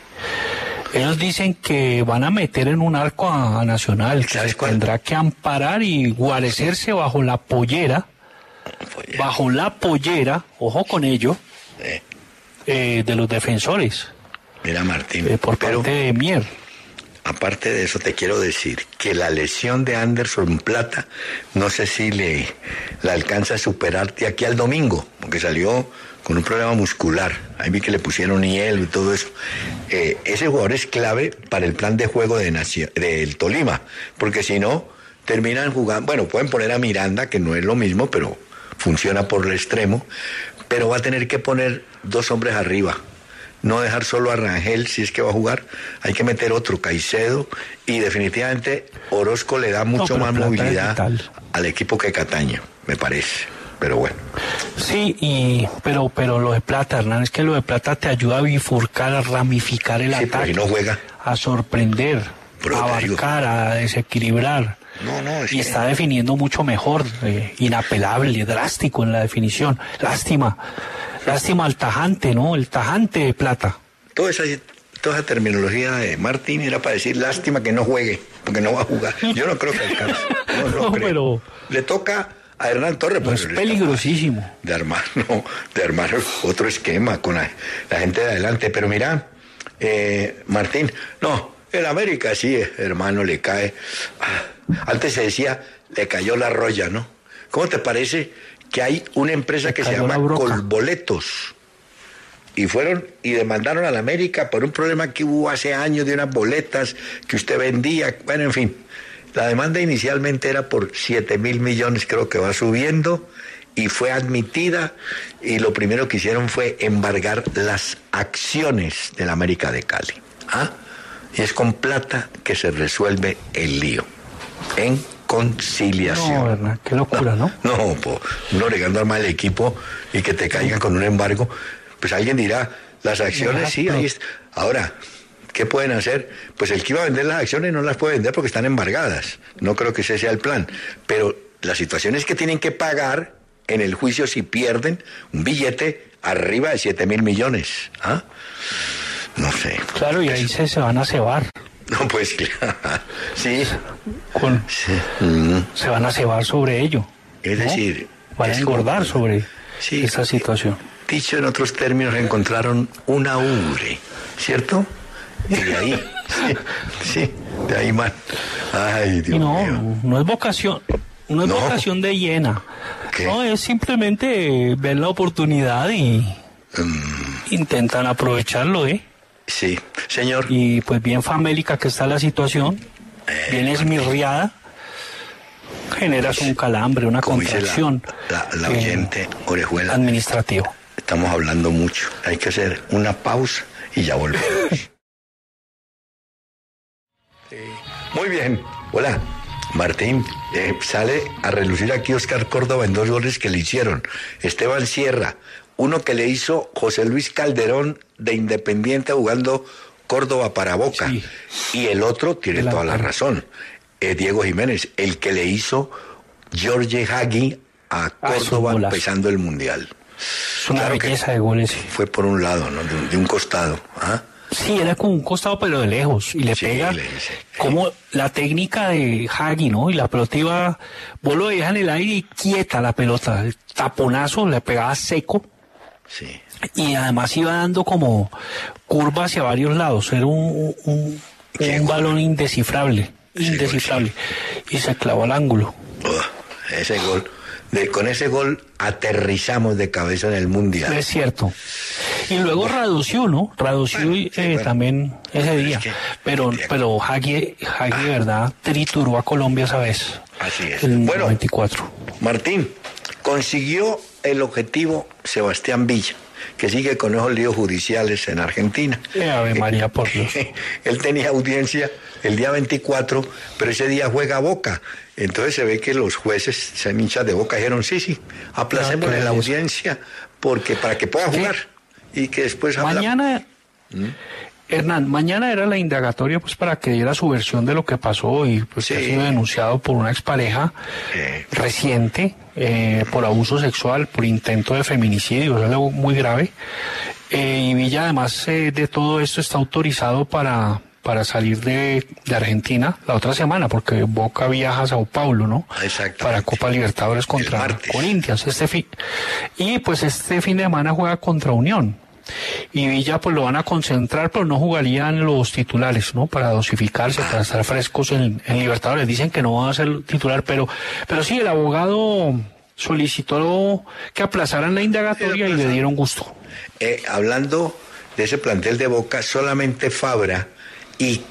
que van a meter en un arco a Nacional, que ¿Sabes se cuál? tendrá que amparar y guarecerse bajo la pollera, ojo con ello, de los defensores, Mira Martín, por pero parte de Mier. aparte de eso te quiero decir que la lesión de Anderson Plata no sé si la alcanza a superar de aquí al domingo, porque salió con un problema muscular. Ahí vi que le pusieron hielo y todo eso. Ese jugador es clave para el plan de juego del Tolima, porque si no, terminan jugando. Bueno, pueden poner a Miranda, que no es lo mismo, pero funciona por el extremo, pero va a tener que poner 2 hombres arriba. No dejar solo a Rangel si es que va a jugar, hay que meter otro, Caicedo, y definitivamente Orozco le da mucho pero más Plata es movilidad vital. al equipo que Cataño, me parece. Pero bueno, Sí, pero lo de Plata, Hernán, es que lo de Plata te ayuda a bifurcar, a ramificar el sí, pero ataque, si no juega, a sorprender, Pero a te digo. abarcar, a desequilibrar. no, es Y que está definiendo mucho mejor, inapelable, drástico en la definición. Lástima al tajante, ¿no? El tajante de Plata. toda esa terminología de Martín era para decir lástima que no juegue, porque no va a jugar. Yo no creo que alcance. No creo. Pero Le toca a Hernán Torres, es le peligrosísimo. toca de armar otro esquema con la gente de adelante. Pero mira, Martín, no, el América sí, hermano, le cae. Antes se decía, le cayó la roya, ¿no? ¿Cómo te parece que hay una empresa que se cayó llama la broca. Colboletos? Y fueron y demandaron a la América por un problema que hubo hace años de unas boletas que usted vendía. Bueno, en fin, la demanda inicialmente era por 7.000 millones, creo que va subiendo, y fue admitida, y lo primero que hicieron fue embargar las acciones de la América de Cali. Y es con plata que se resuelve el lío, en conciliación. No, Hernán, qué locura, ¿no? No regando armar el equipo y que te caigan con un embargo. Pues alguien dirá, las acciones sí, ahí está. Ahora, ¿qué pueden hacer? Pues el que iba a vender las acciones no las puede vender porque están embargadas. No creo que ese sea el plan. Pero la situación es que tienen que pagar en el juicio si pierden un billete arriba de 7.000 millones. No sé. Claro, y ahí se van a cebar. No, pues sí. Sí. Se van a cebar sobre ello. Es ¿no? decir, van a engordar sobre sí, esa situación. Dicho en otros términos, encontraron una ubre, ¿cierto? Y de ahí, sí, de ahí más. Ay, Dios Y no, mío. no es vocación, no es No. vocación de hiena. ¿Qué? No, es simplemente ver la oportunidad y intentan aprovecharlo, Sí, señor. Y pues bien famélica que está la situación, bien esmirriada, generas un calambre, una Como dice contracción la oyente Orejuela, administrativa. estamos hablando mucho. Hay que hacer una pausa y ya volvemos. Sí. Muy bien. Hola, Martín. Sale a relucir aquí Oscar Córdoba en 2 goles que le hicieron. Esteban Sierra, uno que le hizo José Luis Calderón de Independiente jugando Córdoba para Boca. Sí. Y el otro tiene toda la razón. Diego Jiménez, el que le hizo Jorge Hagi a Córdoba empezando el Mundial. Es una Claro belleza de goles. fue por un lado, ¿no? De un costado. Sí, era como un costado, pero de lejos, y le pega como la técnica de Hagi, ¿no? Y la pelota iba, vos lo dejas en el aire y quieta la pelota, el taponazo, le pegaba seco. Sí. Y además iba dando como curva hacia varios lados, era un balón indescifrable, indescifrable, y se clavó al ángulo. Ese gol. Con ese gol aterrizamos de cabeza en el Mundial. Es cierto. Y luego Radoció, ¿no? Radoció también ese día. Pero Hagi de verdad trituró a Colombia esa vez. Así es. El 94. Martín, consiguió el objetivo Sebastián Villa, que sigue con esos líos judiciales en Argentina. Ave María, por Dios. Él tenía audiencia el día 24, pero ese día juega Boca. Entonces se ve que los jueces, se hinchas de Boca, dijeron, sí, aplacémosle la audiencia para que pueda jugar. Y que después mañana, Hernán, mañana era la indagatoria pues para que diera su versión de lo que pasó y pues que ha sido denunciado por una expareja reciente por abuso sexual, por intento de feminicidio, es algo muy grave. Y Villa además de todo esto está autorizado para salir de Argentina la otra semana, porque Boca viaja a Sao Paulo, ¿no? Exactamente. Para Copa Libertadores contra Corinthians. Y pues este fin de semana juega contra Unión. Y Villa pues lo van a concentrar, pero no jugarían los titulares, ¿no? Para dosificarse, para estar frescos en Libertadores. Dicen que no va a ser titular, pero sí, el abogado solicitó que aplazaran la indagatoria y le dieron gusto. Hablando de ese plantel de Boca, solamente Fabra y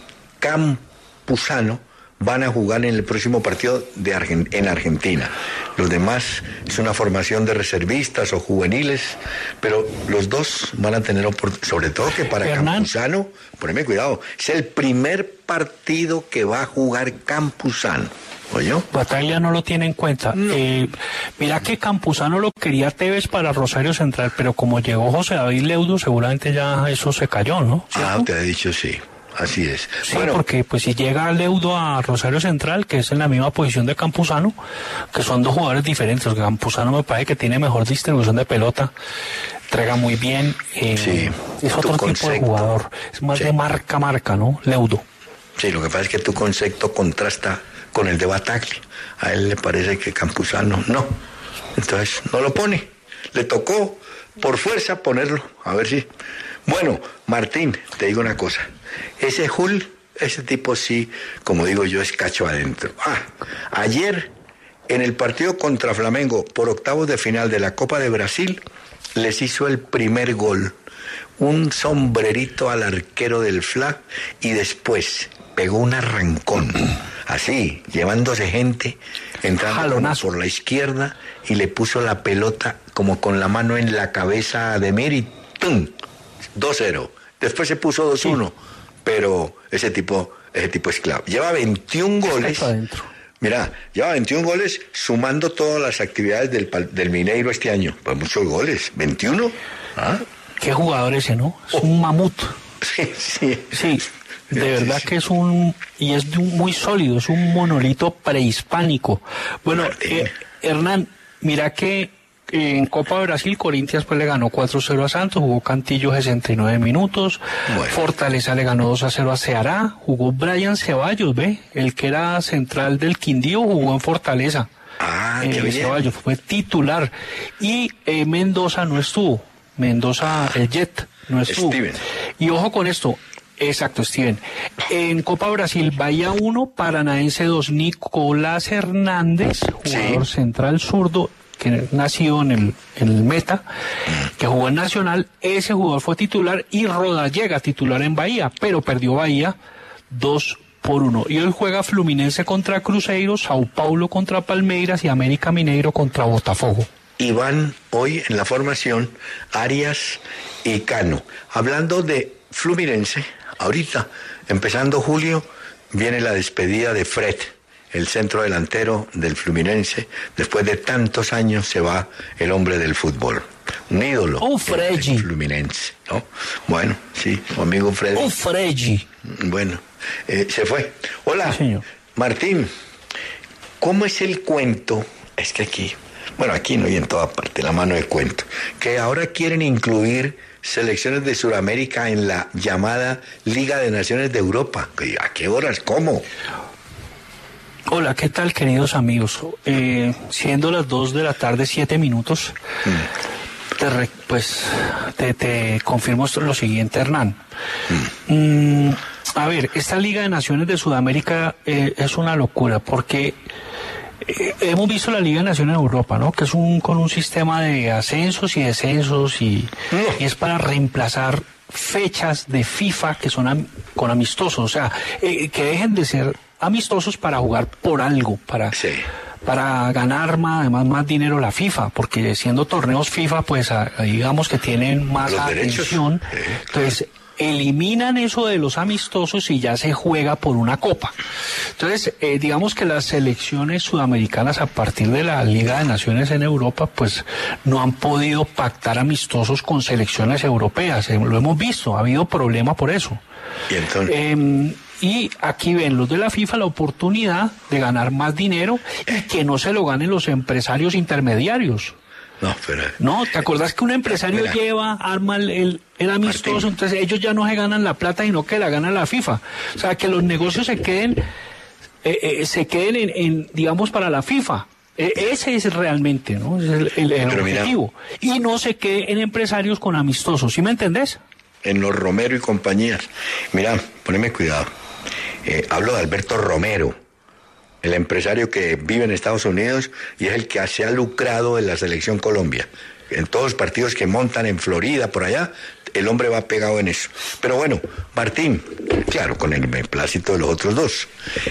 Campuzano van a jugar en el próximo partido en Argentina. Los demás es una formación de reservistas o juveniles, pero los dos van a tener sobre todo que para Campuzano, poneme cuidado, es el primer partido que va a jugar Campuzano. ¿Oye? Bataglia no lo tiene en cuenta. No. Mira que Campuzano lo quería Tevez para Rosario Central, pero como llegó José David Leudo, seguramente ya eso se cayó, ¿no? ¿Cierto? Te he dicho sí. Así es. Sí, bueno, porque pues si llega Leudo a Rosario Central, que es en la misma posición de Campuzano, que son dos jugadores diferentes, Campuzano me parece que tiene mejor distribución de pelota, entrega muy bien, es otro tipo de jugador, es más de marca, ¿no? Leudo. Sí, lo que pasa es que tu concepto contrasta con el de Bataglia. A él le parece que Campuzano no, entonces no lo pone, le tocó por fuerza ponerlo, a ver si... Bueno, Martín, te digo una cosa. Ese tipo sí, como digo yo, es cacho adentro. Ayer, en el partido contra Flamengo, por octavos de final de la Copa de Brasil, les hizo el primer gol. Un sombrerito al arquero del FLA y después pegó un arrancón. Así, llevándose gente, entrando por la izquierda y le puso la pelota como con la mano en la cabeza de Meri. ¡Tum! 2-0. Después se puso 2-1. Pero ese tipo es clave. Lleva 21 goles. Mira, lleva 21 goles sumando todas las actividades del Mineiro este año. Pues muchos goles. ¿21? Qué jugador ese, ¿no? Es un mamut. Sí. De verdad que es muy sólido, es un monolito prehispánico. Bueno, Hernán, mira que en Copa de Brasil, Corinthians pues le ganó 4-0 a Santos, jugó Cantillo 69 minutos, Fortaleza le ganó 2-0 a Ceará, jugó Brian Ceballos, el que era central del Quindío, jugó en Fortaleza. Qué bien. Ceballos fue titular. Y Mendoza no estuvo, el Jet no estuvo. Steven. Y ojo con esto. Exacto, Steven. En Copa Brasil, Bahía 1, Paranaense 2, Nicolás Hernández, jugador central zurdo, que nació en el Meta, que jugó en Nacional, ese jugador fue titular, y Rodallega, titular en Bahía, pero perdió Bahía 2-1. Y hoy juega Fluminense contra Cruzeiro, Sao Paulo contra Palmeiras y América Mineiro contra Botafogo. Y van hoy en la formación Arias y Cano. Hablando de Fluminense, ahorita, empezando julio, viene la despedida de Fred, el centro delantero del Fluminense. Después de tantos años se va el hombre del fútbol. Un ídolo. Un Freddy. Fluminense, ¿no? Bueno, sí, su amigo Freddy. Un Freddy. Bueno, se fue. Hola, sí, señor. Martín, ¿cómo es el cuento? Es que aquí bueno, aquí no y en toda parte, la mano de cuento, que ahora quieren incluir selecciones de Sudamérica en la llamada Liga de Naciones de Europa. ¿A qué horas? ¿Cómo? Hola, ¿qué tal, queridos amigos? Siendo las 2 de la tarde, 7 minutos, te confirmo lo siguiente, Hernán. A ver, esta Liga de Naciones de Sudamérica es una locura, porque hemos visto la Liga de Naciones de Europa, ¿no? Que es con un sistema de ascensos y descensos y es para reemplazar fechas de FIFA que son con amistosos, o sea, que dejen de ser amistosos para jugar por algo, para ganar más dinero la FIFA, porque siendo torneos FIFA, pues digamos que tienen más atención, entonces eliminan eso de los amistosos y ya se juega por una copa. Entonces, digamos que las selecciones sudamericanas a partir de la Liga de Naciones en Europa, pues no han podido pactar amistosos con selecciones europeas. Lo hemos visto, ha habido problema por eso. ¿Y entonces? Y aquí ven los de la FIFA la oportunidad de ganar más dinero y que no se lo ganen los empresarios intermediarios. No, ¿te acordás que un empresario arma el amistoso, Martín? Entonces ellos ya no se ganan la plata, sino que la gana la FIFA. O sea, que los negocios se queden en digamos, para la FIFA. Ese es realmente, ¿no? Es el objetivo. Mira, y no se quede en empresarios con amistosos, ¿sí me entendés? En los Romero y compañías. Mira, poneme cuidado. Hablo de Alberto Romero, el empresario que vive en Estados Unidos y es el que se ha lucrado en la selección Colombia. En todos los partidos que montan en Florida, por allá, el hombre va pegado en eso. Pero bueno, Martín, claro, con el beneplácito de los otros dos.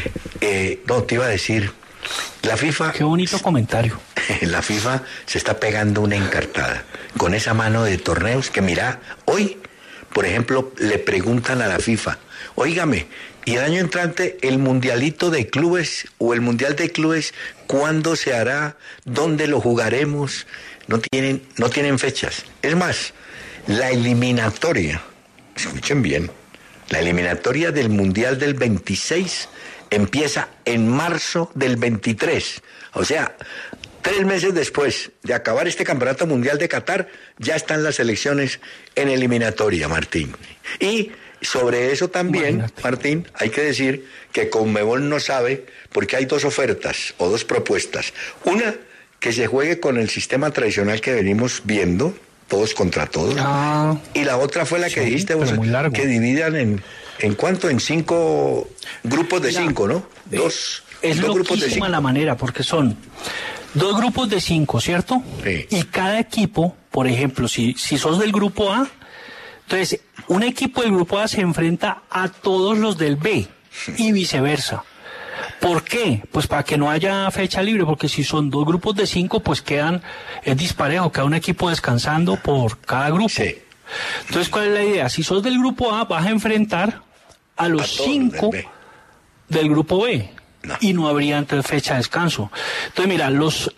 No, te iba a decir, la FIFA... Qué bonito comentario. La FIFA se está pegando una encartada con esa mano de torneos que, mira, hoy, por ejemplo, le preguntan a la FIFA, óigame, y el año entrante, el mundialito de clubes o el mundial de clubes, ¿cuándo se hará? ¿Dónde lo jugaremos? No tienen fechas. Es más, la eliminatoria, escuchen bien, la eliminatoria del mundial del 26 empieza en marzo del 23. O sea, 3 meses después de acabar este campeonato mundial de Qatar, ya están las elecciones en eliminatoria, Martín. Y sobre eso también, Martín, hay que decir que Conmebol no sabe, porque hay 2 ofertas o 2 propuestas. Una, que se juegue con el sistema tradicional que venimos viendo, todos contra todos. Y la otra fue la que dijiste vos, que dividan en cuánto, en 5 grupos de 5, ¿no? Dos grupos de 5. Es la manera, porque son 2 grupos de 5, ¿cierto? Sí. Y cada equipo, por ejemplo, si sos del grupo A, entonces, un equipo del grupo A se enfrenta a todos los del B y viceversa. ¿Por qué? Pues para que no haya fecha libre, porque si son 2 grupos de 5, pues es disparejo, queda un equipo descansando por cada grupo. Sí. Entonces, ¿cuál es la idea? Si sos del grupo A, vas a enfrentar a los 5 del grupo B. No. Y no habría entonces fecha de descanso. Entonces, mira, los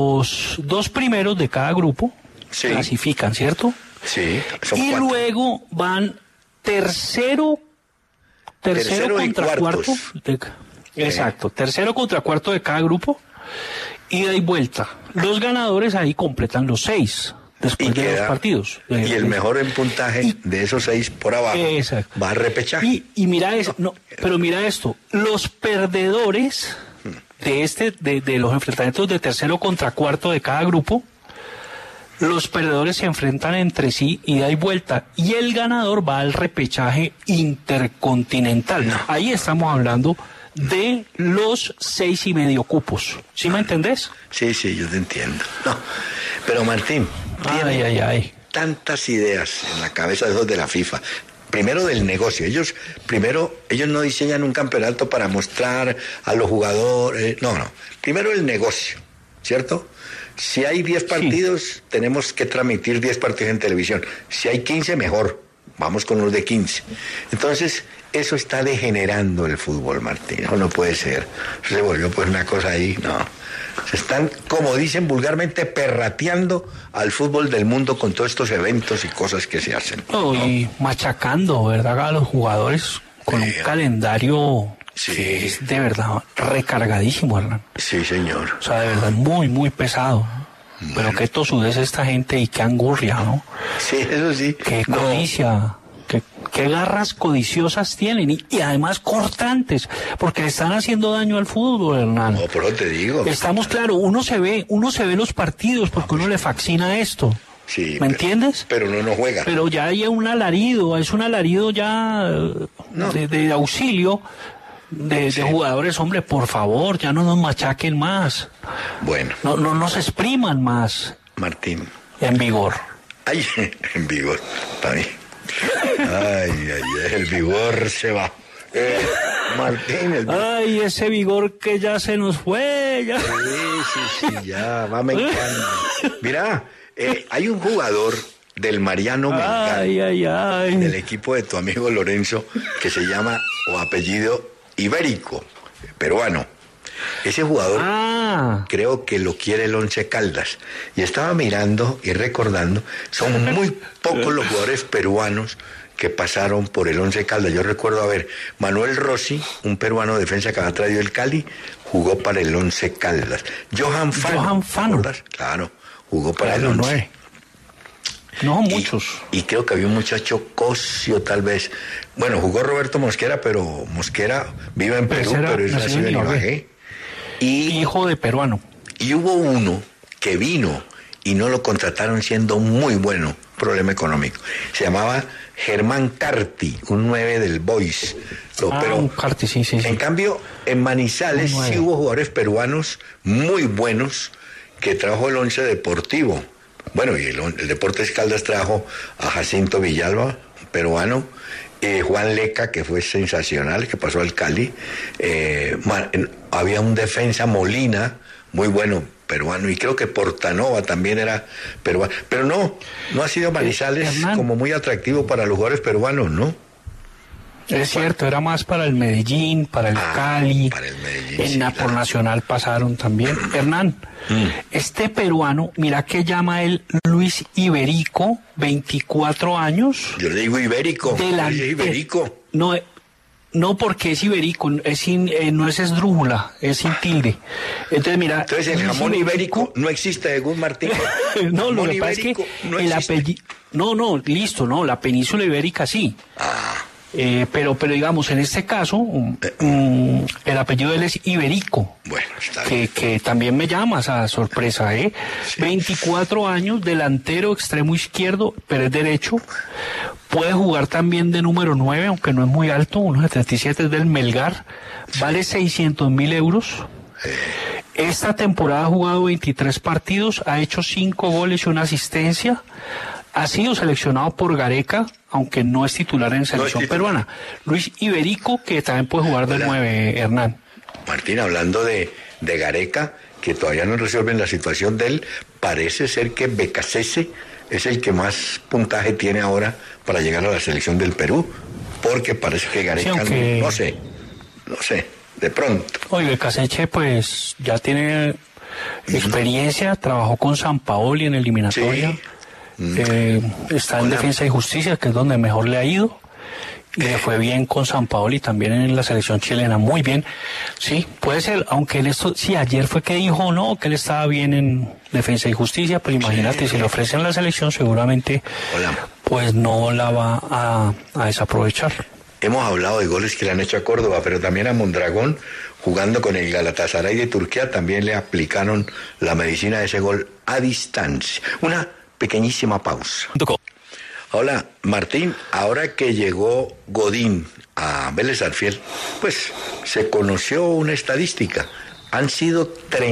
2 primeros de cada grupo clasifican, ¿cierto? Sí, son y 4. Luego van tercero contra cuarto. Exacto, tercero contra cuarto de cada grupo, ida y vuelta. Los ganadores ahí completan los 6 después de los partidos. Y el mejor en puntaje de esos 6 por abajo va a repechaje. Y mira eso, pero mira esto, los perdedores de los enfrentamientos de tercero contra cuarto de cada grupo, los perdedores se enfrentan entre sí, ida y vuelta, y el ganador va al repechaje intercontinental. Ahí estamos hablando de los 6,5 cupos. ¿Sí me entendés? Sí, yo te entiendo. No, pero Martín, tiene tantas ideas en la cabeza de esos de la FIFA. Primero del negocio. Ellos no diseñan un campeonato para mostrar a los jugadores. No. Primero el negocio, ¿cierto? Si hay 10 partidos, tenemos que transmitir 10 partidos en televisión. Si hay 15, mejor. Vamos con los de 15. Entonces, eso está degenerando el fútbol, Martín. No puede ser. Se volvió pues una cosa ahí, no. Se están, como dicen vulgarmente, perrateando al fútbol del mundo con todos estos eventos y cosas que se hacen. Y machacando, ¿verdad?, a los jugadores con un calendario... que es de verdad recargadísimo, Hernán. Sí, señor. O sea, de verdad muy, muy pesado. Bueno. Pero qué tosudez esta gente y qué angurria, ¿no? Sí, eso sí. Qué codicia, qué garras codiciosas tienen y además cortantes, porque le están haciendo daño al fútbol, Hernán. No, pero te digo. Estamos claro, uno se ve los partidos porque uno le fascina esto. Sí, ¿Me entiendes? Pero no juega. Pero ya hay un alarido, es un alarido ya de auxilio de jugadores, hombre, por favor, ya no nos machaquen más. Bueno. No nos expriman más. Martín. En vigor. Ay, en vigor, para mí. Ay, el vigor se va. Martín, el vigor. Ay, ese vigor que ya se nos fue. Ya. Sí, ya, va mengando. Mira, hay un jugador del Mariano Melgar, del equipo de tu amigo Lorenzo, que se llama, o apellido, Ibérico, peruano. Ese jugador creo que lo quiere el Once Caldas. Y estaba mirando y recordando, son muy pocos los jugadores peruanos que pasaron por el Once Caldas. Yo recuerdo, Manuel Rossi, un peruano de defensa que había traído el Cali, jugó para el Once Caldas. Johan Fano. Claro, jugó para el Once. No, muchos. Y creo que había un muchacho Cosio, tal vez. Bueno, jugó Roberto Mosquera, pero Mosquera vive en Perú, pero es nacido en Ibagué. Hijo de peruano. Y hubo uno que vino y no lo contrataron siendo muy bueno, problema económico. Se llamaba Germán Carti, un 9 del Boys. Un Carti, sí. En cambio, en Manizales sí hubo jugadores peruanos muy buenos que trajo el Once Deportivo. Bueno, y el Deportes Caldas trajo a Jacinto Villalba, peruano, Juan Leca, que fue sensacional, que pasó al Cali, había un defensa Molina, muy bueno, peruano, y creo que Portanova también era peruano, pero no ha sido Manizales como muy atractivo para los jugadores peruanos, ¿no? Es cierto, era más para el Medellín, para el Cali, para el Medellín, por Nacional pasaron también. Hernán, este peruano, mira que llama él Luis Iberico, 24 años. Yo le digo Ibérico, es Iberico. No, porque es ibérico, no es esdrújula, es sin tilde. Entonces, mira. Entonces, el jamón ibérico no existe, según Martín. No, lo que pasa es que el apellido. La península ibérica sí. Pero digamos, en este caso, el apellido de él es Iberico. Bueno, está bien. Que también me llama esa sorpresa, ¿eh? Sí. 24 años, delantero, extremo izquierdo, pero es derecho. Puede jugar también de número 9, aunque no es muy alto, 1,77 es del Melgar. Vale 600.000 euros. Esta temporada ha jugado 23 partidos, ha hecho 5 goles y 1 asistencia. Ha sido seleccionado por Gareca, aunque no es titular en selección peruana. Luis Iberico, que también puede jugar de 9, Hernán. Martín, hablando de Gareca, que todavía no resuelven la situación de él, parece ser que Becasese es el que más puntaje tiene ahora para llegar a la selección del Perú, porque parece que Gareca, no sé, de pronto. Oye, Becasese pues ya tiene experiencia, trabajó con Sampaoli en eliminatoria. Sí. Está en Defensa y Justicia, que es donde mejor le ha ido, y le fue bien con Sampaoli también en la selección chilena, muy bien. Sí, puede ser, aunque ayer fue que dijo que él estaba bien en Defensa y Justicia, pero imagínate, si le ofrecen la selección seguramente pues no la va a desaprovechar. Hemos hablado de goles que le han hecho a Córdoba, pero también a Mondragón, jugando con el Galatasaray de Turquía, también le aplicaron la medicina de ese gol a distancia. Una pequeñísima pausa. Hola, Martín, ahora que llegó Godín a Vélez Sarsfield, pues se conoció una estadística. Han sido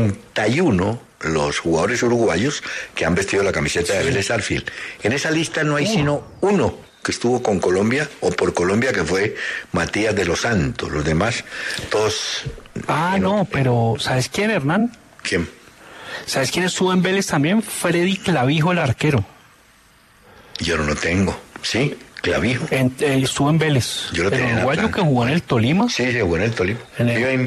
31 los jugadores uruguayos que han vestido la camiseta de Vélez Sarsfield. En esa lista no hay sino uno que estuvo con Colombia o por Colombia, que fue Matías de los Santos. Los demás, todos... pero ¿sabes quién, Hernán? ¿Quién? ¿Sabes quién estuvo en Vélez también? Freddy Clavijo, el arquero. Yo no lo tengo. ¿Sí? Clavijo. Estuvo en Vélez. Yo lo tenía. El uruguayo que jugó en el Tolima. Sí, jugó en el Tolima. Y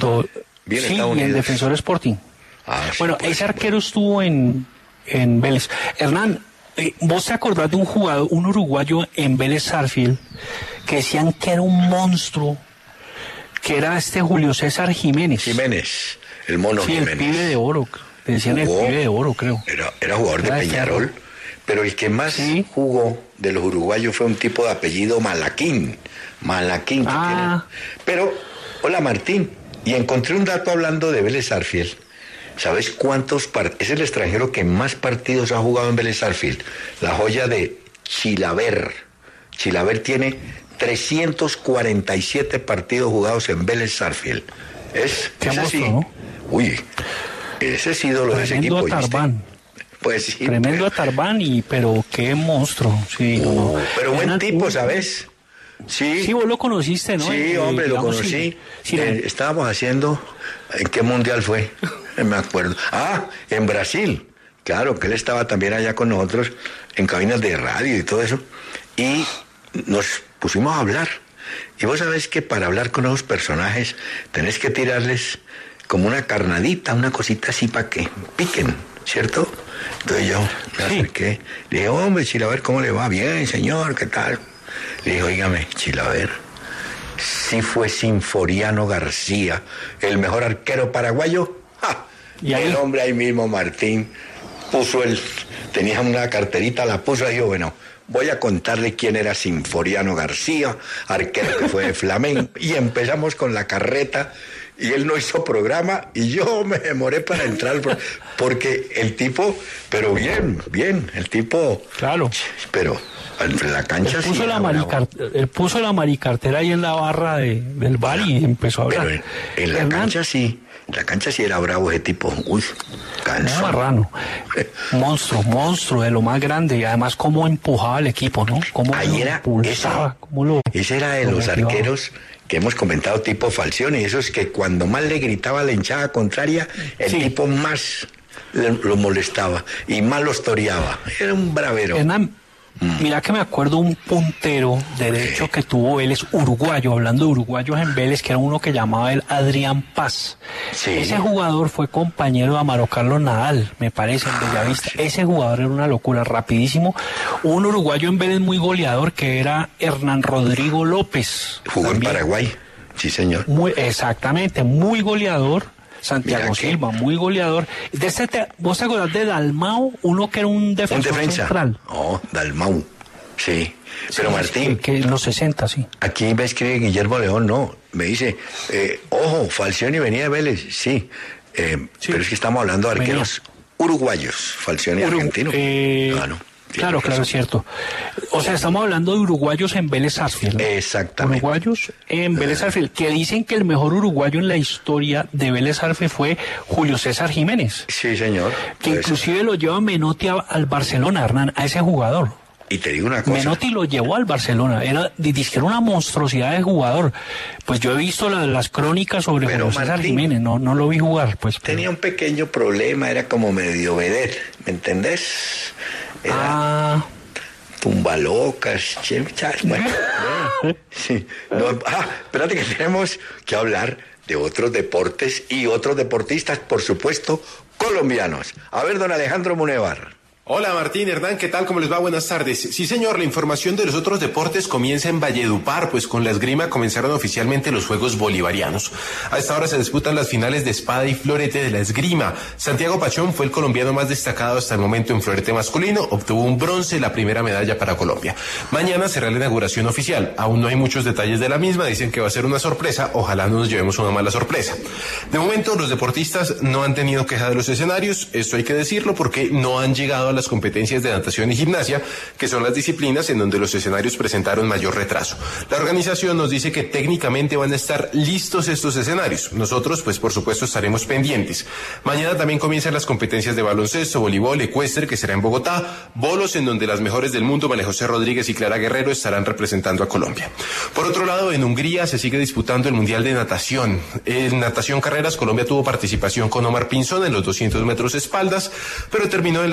en Defensor Sporting. Bueno, ese arquero estuvo en Vélez. Hernán, ¿vos te acordás de un jugador, un uruguayo en Vélez Sarsfield, que decían que era un monstruo, que era Julio César Jiménez? El mono Jiménez. El pibe de oro. Le decían el pibe de oro, creo. Era jugador de Peñarol, pero el que más jugó de los uruguayos fue un tipo de apellido Malaquín. Malaquín. Pero, hola Martín, y encontré un dato hablando de Vélez Sarsfield. ¿Sabes cuántos partidos? Es el extranjero que más partidos ha jugado en Vélez Sarsfield. La joya de Chilaver. Chilaver tiene 347 partidos jugados en Vélez Sarsfield. Es así. ¿No? Uy, ese es ídolo de ese equipo. Atarbán. Pues sí. Tremendo Atarbán, pero qué monstruo. Sí, pero buen tipo, ¿sabes? Sí. Sí, vos lo conociste, ¿no? Sí, hombre, lo conocí. Estábamos haciendo... ¿En qué mundial fue? No me acuerdo. En Brasil. Claro, que él estaba también allá con nosotros en cabinas de radio y todo eso. Y nos pusimos a hablar. Y vos sabés que para hablar con esos personajes tenés que tirarles como una carnadita, una cosita así para que piquen, ¿cierto? Entonces yo me acerqué. Le dije, hombre, Chilaver, ¿cómo le va? Bien, señor, ¿qué tal? Le dije, óigame, Chilaver, sí fue Sinforiano García, el mejor arquero paraguayo. Y el hombre ahí mismo, Martín, tenía una carterita, la puso y dijo, bueno, voy a contarle quién era Sinforiano García, arquero que fue de Flamengo. Y empezamos con la carreta, y él no hizo programa, y yo me demoré para entrar, porque el tipo, pero bien, el tipo... Claro. Pero en la cancha él puso la maricartera ahí en la barra del bar y empezó a hablar. Pero en la cancha sí. La cancha sí era bravo ese tipo. Uy, cansado. Marrano. Monstruo de lo más grande. Y además cómo empujaba al equipo, ¿no? Cómo ahí era, ese era de los arqueros que hemos comentado, tipo Falcioni, esos que cuando más le gritaba a la hinchada contraria, el tipo más lo molestaba y más los toreaba. Era un bravero. Mira que me acuerdo un puntero derecho que tuvo Vélez, uruguayo, hablando de uruguayos en Vélez, que era uno que llamaba el Adrián Paz. Sí. Ese jugador fue compañero de Amaro Carlos Nadal, me parece, en Bellavista. Sí. Ese jugador era una locura, rapidísimo. Un uruguayo en Vélez muy goleador que era Hernán Rodrigo López. Jugó también en Paraguay, sí señor. Exactamente, muy goleador. Santiago Silva, muy goleador. ¿Vos te acordás de Dalmau? Uno que era un defensor central. Dalmau, sí. Pero Martín... Que en los 60, sí. Aquí me escribe Guillermo León, no. Me dice, ojo, Falcioni venía de Vélez, sí. Pero es que estamos hablando de arqueros uruguayos. Falcioni argentino. Claro, es cierto. O sea, estamos hablando de uruguayos en Vélez Sarsfield, ¿no? Exactamente. Uruguayos en Vélez Sarsfield, que dicen que el mejor uruguayo en la historia de Vélez Sarsfield fue Julio César Jiménez. Sí, señor. Que inclusive lo lleva Menotti al Barcelona, Hernán, a ese jugador. Y te digo una cosa. Menotti lo llevó al Barcelona. Era una monstruosidad de jugador. Pues yo he visto las crónicas sobre Julio César Jiménez. No lo vi jugar, pues. Tenía un pequeño problema, era como medio vedette, ¿me entendés? Era tumbalocas, bueno. Sí. Espérate que tenemos que hablar de otros deportes y otros deportistas, por supuesto, colombianos. A ver, don Alejandro Munevar. Hola Martín, Hernán, ¿qué tal? ¿Cómo les va? Buenas tardes. Sí señor, la información de los otros deportes comienza en Valledupar, pues con la esgrima comenzaron oficialmente los Juegos Bolivarianos. A esta hora se disputan las finales de espada y florete de la esgrima. Santiago Pachón fue el colombiano más destacado hasta el momento en florete masculino, obtuvo un bronce, la primera medalla para Colombia. Mañana será la inauguración oficial, aún no hay muchos detalles de la misma, dicen que va a ser una sorpresa, ojalá no nos llevemos una mala sorpresa. De momento los deportistas no han tenido queja de los escenarios, esto hay que decirlo porque no han llegado a las competencias de natación y gimnasia, que son las disciplinas en donde los escenarios presentaron mayor retraso. La organización nos dice que técnicamente van a estar listos estos escenarios. Nosotros, pues por supuesto, estaremos pendientes. Mañana también comienzan las competencias de baloncesto, voleibol, ecuestre, que será en Bogotá, bolos en donde las mejores del mundo, María José Rodríguez y Clara Guerrero, estarán representando a Colombia. Por otro lado, en Hungría se sigue disputando el Mundial de Natación. En natación carreras, Colombia tuvo participación con Omar Pinzón en los 200 metros espaldas, pero terminó en la 19ª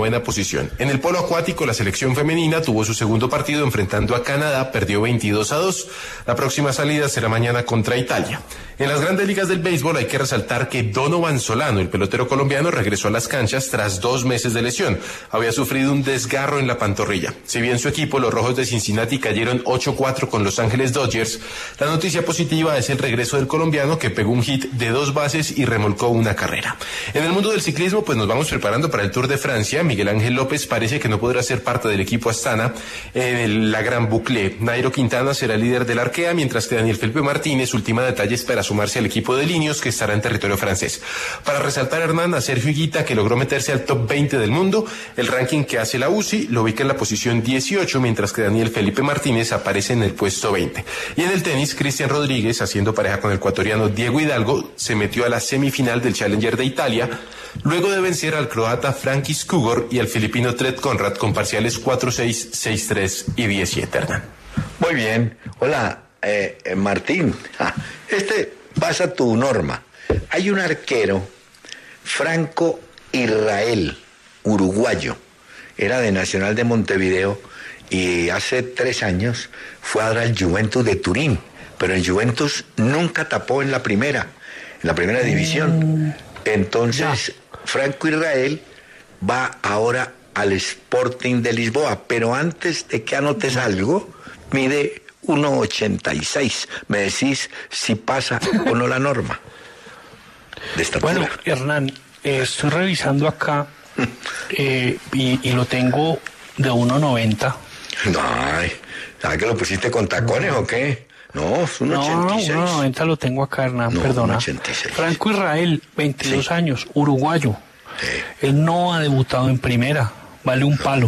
novena posición. En el polo acuático, la selección femenina tuvo su segundo partido enfrentando a Canadá, perdió 22-2. La próxima salida será mañana contra Italia. En las grandes ligas del béisbol hay que resaltar que Donovan Solano, el pelotero colombiano, regresó a las canchas tras 2 meses de lesión. Había sufrido un desgarro en la pantorrilla. Si bien su equipo, los Rojos de Cincinnati, cayeron 8-4 con Los Ángeles Dodgers, la noticia positiva es el regreso del colombiano, que pegó un hit de 2 bases y remolcó una carrera. En el mundo del ciclismo, pues nos vamos preparando para el Tour de Francia. Miguel Ángel López parece que no podrá ser parte del equipo Astana en la Gran Boucle. Nairo Quintana será líder del Arkea, mientras que Daniel Felipe Martínez ultima detalles para sumarse al equipo de Linios, que estará en territorio francés. Para resaltar, Hernán, a Sergio Higuita, que logró meterse al top 20 del mundo. El ranking que hace la UCI lo ubica en la posición 18, mientras que Daniel Felipe Martínez aparece en el puesto 20. Y en el tenis, Cristian Rodríguez, haciendo pareja con el ecuatoriano Diego Hidalgo, se metió a la semifinal del Challenger de Italia, luego de vencer al croata Frankis Kugor y al filipino Tred Conrad con parciales 4-6, 6-3 y 10-7, Hernán. Muy bien. Hola, Martín. Pasa tu norma. Hay un arquero, Franco Israel, uruguayo, era de Nacional de Montevideo y hace 3 años fue a dar al Juventus de Turín, pero en Juventus nunca tapó en la primera división. Entonces, Franco Israel va ahora al Sporting de Lisboa, pero antes de que anotes algo, mide 1,86. Me decís si pasa o no la norma de estatura. Bueno, Hernán, estoy revisando acá y lo tengo de 1,90. Ay, ¿sabes que lo pusiste con tacones o qué? No, es 1,86. No, 1,90 lo tengo acá, Hernán, no, perdona. 1,86. Franco Israel, 22 años, uruguayo. Sí. Él no ha debutado en primera, vale un palo.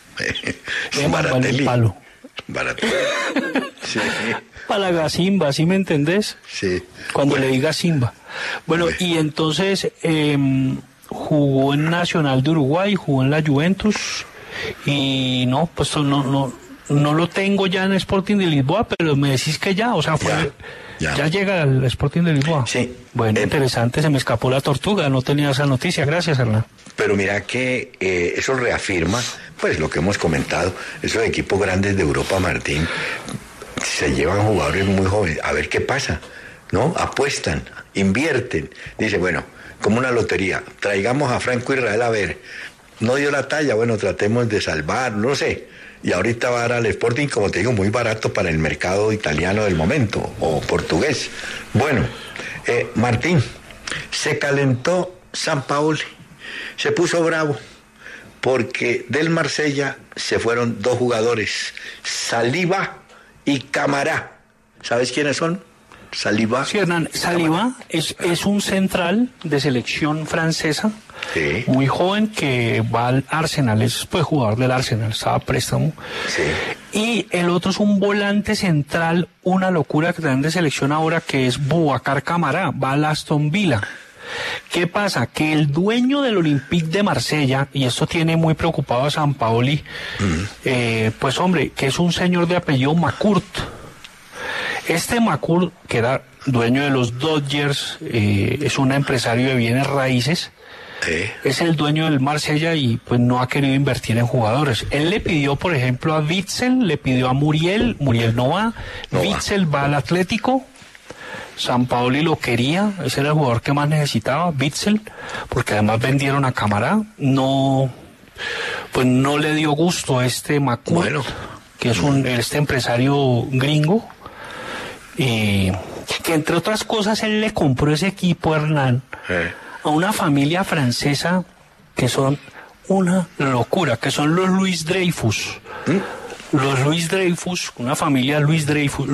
Vale un palo. Baratelli. Sí. Para la Simba, ¿sí me entendés? Sí. Cuando le diga Simba. Bueno, y entonces jugó en Nacional de Uruguay, jugó en la Juventus y no, pues no lo tengo ya en Sporting de Lisboa, pero me decís que ya, o sea, ya llega al Sporting de Lisboa. Sí. Bueno, interesante, se me escapó la tortuga, no tenía esa noticia, gracias, Hernán. Pero mira que eso reafirma, pues, lo que hemos comentado, esos equipos grandes de Europa, Martín, se llevan jugadores muy jóvenes, a ver qué pasa, ¿no? Apuestan, invierten, dice, bueno, como una lotería, traigamos a Franco Israel a ver, no dio la talla, bueno, tratemos de salvar, no sé, y ahorita va a dar al Sporting, como te digo, muy barato para el mercado italiano del momento, o portugués. Bueno, Martín, se calentó Sampaoli, se puso bravo, porque del Marsella se fueron 2 jugadores, Saliba y Camará. ¿Sabes quiénes son? Saliba. Sí, Hernán, Saliba es un central de selección francesa, sí, muy joven, que va al Arsenal, es pues jugador del Arsenal, estaba a préstamo. Sí. Y el otro es un volante central, una locura que traen de selección ahora, que es Boubacar Camará, va al Aston Villa. ¿Qué pasa? Que el dueño del Olympique de Marsella, y esto tiene muy preocupado a Sampaoli, pues hombre, que es un señor de apellido Macourt. Este Macourt, que era dueño de los Dodgers, es un empresario de bienes raíces, es el dueño del Marsella y pues no ha querido invertir en jugadores. Él le pidió, por ejemplo, a Witsel, le pidió a Muriel no va, Witsel va al Atlético. Sampaoli lo quería, ese era el jugador que más necesitaba, Witsel, porque además vendieron a Camará, no le dio gusto a este Macourt, que es este empresario gringo, y que entre otras cosas él le compró ese equipo, Hernán, a una familia francesa que son una locura, que son los Louis Dreyfus. Los Louis Dreyfus, una familia Louis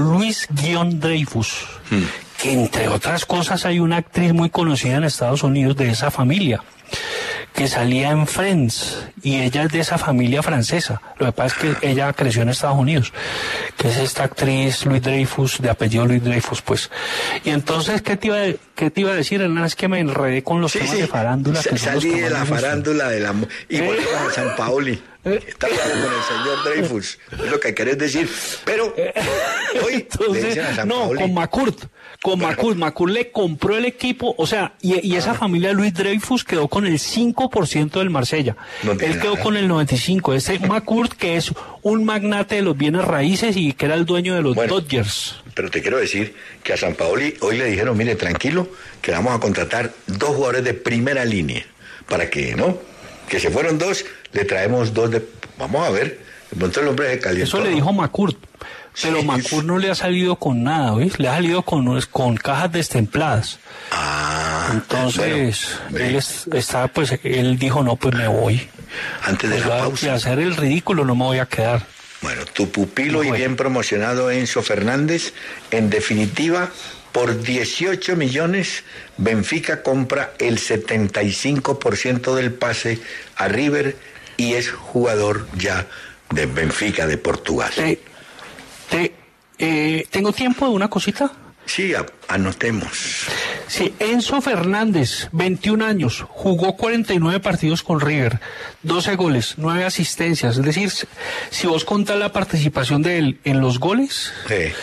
Dreyfus, que entre otras cosas hay una actriz muy conocida en Estados Unidos de esa familia, que salía en Friends, y ella es de esa familia francesa. Lo que pasa es que ella creció en Estados Unidos, que es esta actriz Louis Dreyfus, de apellido Louis Dreyfus, pues. Y entonces, ¿qué te iba a decir, Hernán? Es que me enredé con los temas de farándula. Salí de la farándula y volvemos a San Paoli. Está hablando con el señor Dreyfus, es lo que querés decir. Pero hoy entonces, le dicen a San Paoli. Con Macurt le compró el equipo, o sea, y esa familia de Louis Dreyfus quedó con el 5% del Marsella. Él quedó con el 95%. Ese Macurt, que es un magnate de los bienes raíces y que era el dueño de los Dodgers. Pero te quiero decir que a San Paoli hoy le dijeron, mire, tranquilo, que vamos a contratar 2 jugadores de primera línea, para que, ¿no? Que se fueron 2, le traemos 2 de... Vamos a ver, de pronto el hombre se calientó. Eso le dijo Macurt, pero sí. Macurt no le ha salido con nada, ¿ves? Le ha salido con cajas destempladas. Entonces, bueno, él dijo, no, pues me voy. Antes de la pausa. Y hacer el ridículo no me voy a quedar. Bueno, tu pupilo y bien promocionado Enzo Fernández, en definitiva, por 18 millones, Benfica compra el 75% del pase a River y es jugador ya de Benfica de Portugal. ¿Tengo tiempo de una cosita? Sí, anotemos. Sí, Enzo Fernández, 21 años, jugó 49 partidos con River, 12 goles, 9 asistencias. Es decir, si vos contás la participación de él en los goles,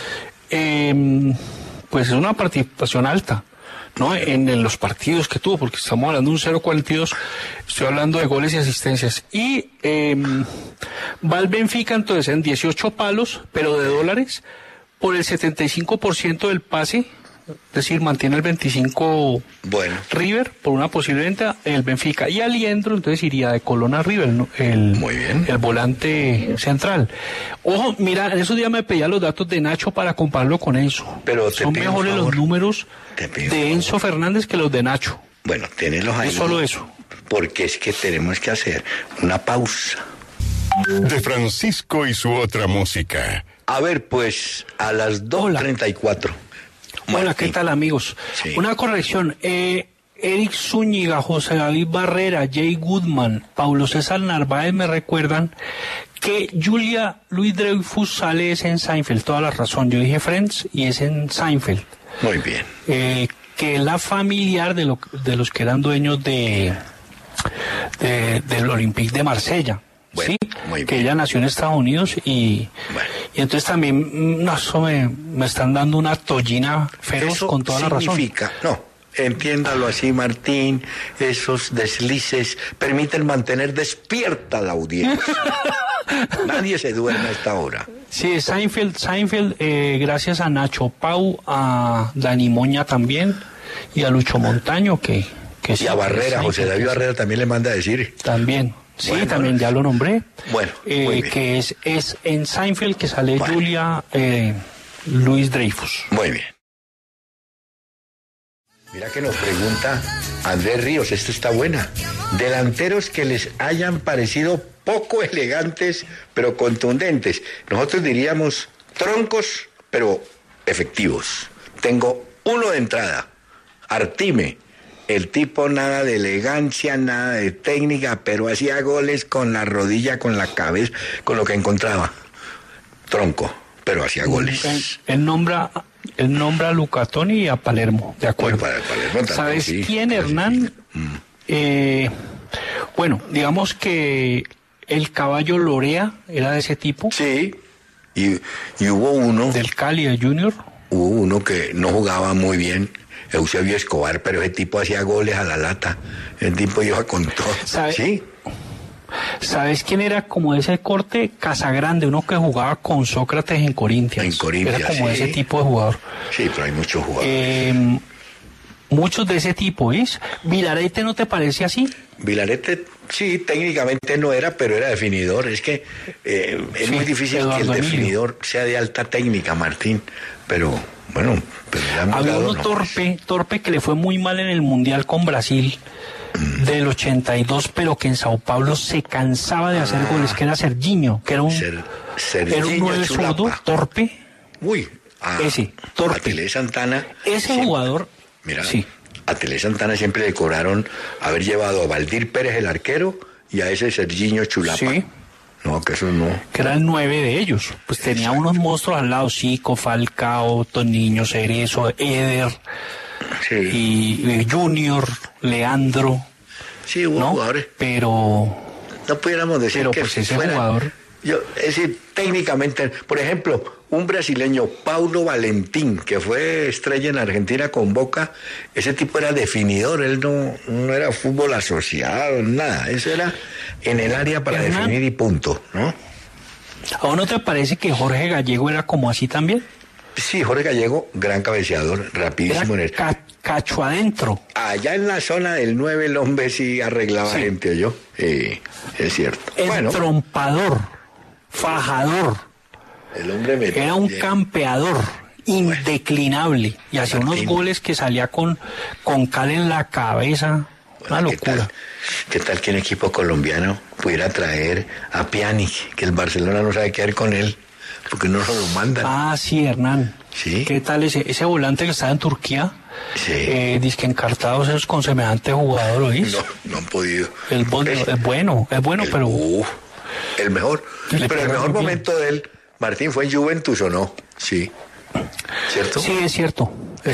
pues es una participación alta, ¿no? En los partidos que tuvo, porque estamos hablando de un 0.42, estoy hablando de goles y asistencias. Y va al Benfica entonces en 18 palos, pero de dólares, por el 75% del pase. Es decir, mantiene el 25 River por una posible venta el Benfica. Y Aliendro entonces iría de Colón a River, muy bien, el volante central. Ojo, mira, en esos días me pedía los datos de Nacho para compararlo con Enzo. Pero son mejores los números de Enzo Fernández que los de Nacho. Bueno, tenedlos ahí. Es solo eso. Porque es que tenemos que hacer una pausa. De Francisco y su otra música. A ver, pues, a las 2:34. Hola, ¿qué tal, amigos? Sí. Una corrección. Eric Zúñiga, José David Barrera, Jay Goodman, Paulo César Narváez me recuerdan que Julia Louis Dreyfus sale es en Seinfeld. Toda la razón. Yo dije Friends y es en Seinfeld. Muy bien. Que es la familiar de los que eran dueños del Olympique de Marsella. Bueno, sí, muy bien. Que ella nació en Estados Unidos y entonces también eso me están dando una tollina feroz eso con toda la razón. No, entiéndalo así, Martín, esos deslices permiten mantener despierta la audiencia. Nadie se duerme a esta hora. Sí, Seinfeld, gracias a Nacho Pau, a Dani Moña también y a Lucho Montaño que y a Barrera, José David Barrera también le manda a decir. También. Sí, bueno, también ya lo nombré. Bueno, que es en Seinfeld que sale Julia Louis Dreyfus. Muy bien. Mira que nos pregunta Andrés Ríos, esta está buena. Delanteros que les hayan parecido poco elegantes, pero contundentes. Nosotros diríamos troncos, pero efectivos. Tengo uno de entrada, Artime. El tipo nada de elegancia, nada de técnica, pero hacía goles con la rodilla, con la cabeza, con lo que encontraba. Tronco, pero hacía goles. Él nombra a Luca Toni y a Palermo, de acuerdo. Bueno, para Palermo también, ¿sabes quién, Hernán? Bueno, digamos que el Caballo Lorea era de ese tipo. Sí, y hubo uno... Del Cali, el Junior. Hubo uno que no jugaba muy bien, Eusebio Escobar, pero ese tipo hacía goles a la lata. El tipo iba con todo. ¿Sí? ¿Sabes quién era como de ese corte? Casagrande, uno que jugaba con Sócrates en Corinthians. En Corinthians, era como ese tipo de jugador. Sí, pero hay muchos jugadores. Muchos de ese tipo, ¿es? ¿Vilarete no te parece así? Vilarete, sí, técnicamente no era, pero era definidor. Es que es muy difícil Eduardo que el definidor sea de alta técnica, Martín, pero... Bueno, pero ya había uno torpe que le fue muy mal en el Mundial con Brasil del 82, pero que en Sao Paulo se cansaba de hacer goles, que era Serginho, que era un 9 zurdo, torpe. Ese, torpe. A Tele Santana. Ese jugador. Mira, sí. A Tele Santana siempre le cobraron haber llevado a Valdir Pérez el arquero y a ese Serginho Chulapa. Sí. No, que eso no. Que era el 9 de ellos. Pues tenía unos monstruos al lado, Zico, Falcao, Toniño, Cerezo, Eder, Sí, y Junior, Leandro, sí hubo ¿no? jugadores. Pero No pudiéramos decir Pero, que pues, ese fuera- jugador- es decir, técnicamente, por ejemplo, un brasileño, Paulo Valentín, que fue estrella en Argentina con Boca, ese tipo era definidor, él no era fútbol asociado, nada, eso era en el área para Hernán. definir y punto, ¿no? ¿a vos no te parece que Jorge Gallego era como así también? Sí, Jorge Gallego, gran cabeceador, rapidísimo en Era el... cacho adentro. Allá en la zona del 9 el hombre sí arreglaba Sí. gente, ¿oyó? Es cierto. Bueno, Trompador, fajador, el hombre me... era un campeador indeclinable y hacía unos Martín. goles que salía con cal en la cabeza. Una locura. ¿Qué tal que un equipo colombiano pudiera traer a Pjanic, que el Barcelona no sabe qué hacer con él, porque no se lo mandan? Ah, sí, Hernán. Sí. ¿Qué tal ese volante que está en Turquía? Sí. Dizque encartados esos con semejante jugador, ¿oís? No han podido. Es bueno, pero... El mejor. Le Pero el pega mejor muy bien. momento de él, Martín, ¿fue en Juventus o no? Sí. ¿Cierto? Sí, es cierto.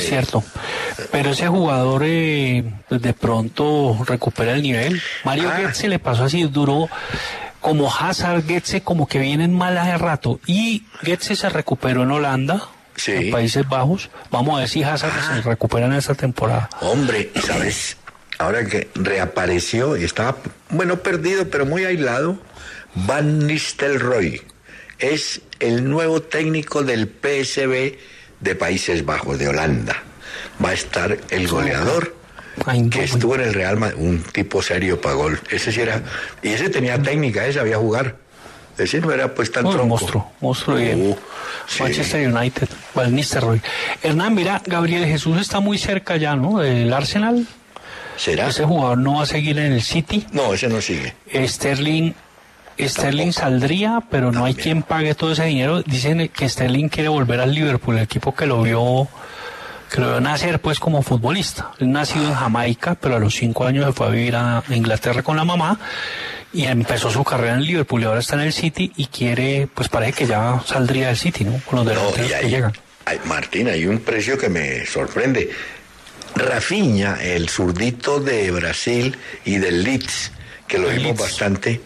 Pero ese jugador pues de pronto recupera el nivel. Mario Götze le pasó así, duró como Hazard, Götze como que vienen mal hace rato. Y Götze se recuperó en Holanda, Sí. en Países Bajos. Vamos a ver si Hazard se recupera en esta temporada. Hombre, ¿sabes? Ahora que reapareció y estaba, bueno, perdido, pero muy aislado, Van Nistelrooy es el nuevo técnico del PSV de Países Bajos, de Holanda. Va a estar el goleador que estuvo en el Real Madrid, un tipo serio para gol. Ese sí era, y ese tenía técnica, ese sabía jugar. Ese no era pues tan tronco. Monstruo bien. Sí. Manchester United, Van Nistelrooy. Hernán, mira, Gabriel Jesús está muy cerca ya, ¿no? Del Arsenal. ¿Será? Ese jugador no va a seguir en el City. No, ese no sigue. Sterling saldría, pero no hay quien pague todo ese dinero. Dicen que Sterling quiere volver al Liverpool, el equipo que lo vio nacer pues como futbolista. Él nacido en Jamaica, pero a los 5 años se fue a vivir a Inglaterra con la mamá y empezó su carrera en Liverpool y ahora está en el City y quiere, pues parece que ya saldría del City, ¿no? Con los delanteros que llegan. Martín, hay un precio que me sorprende. Rafinha, el zurdito de Brasil y del Leeds, que lo vimos bastante,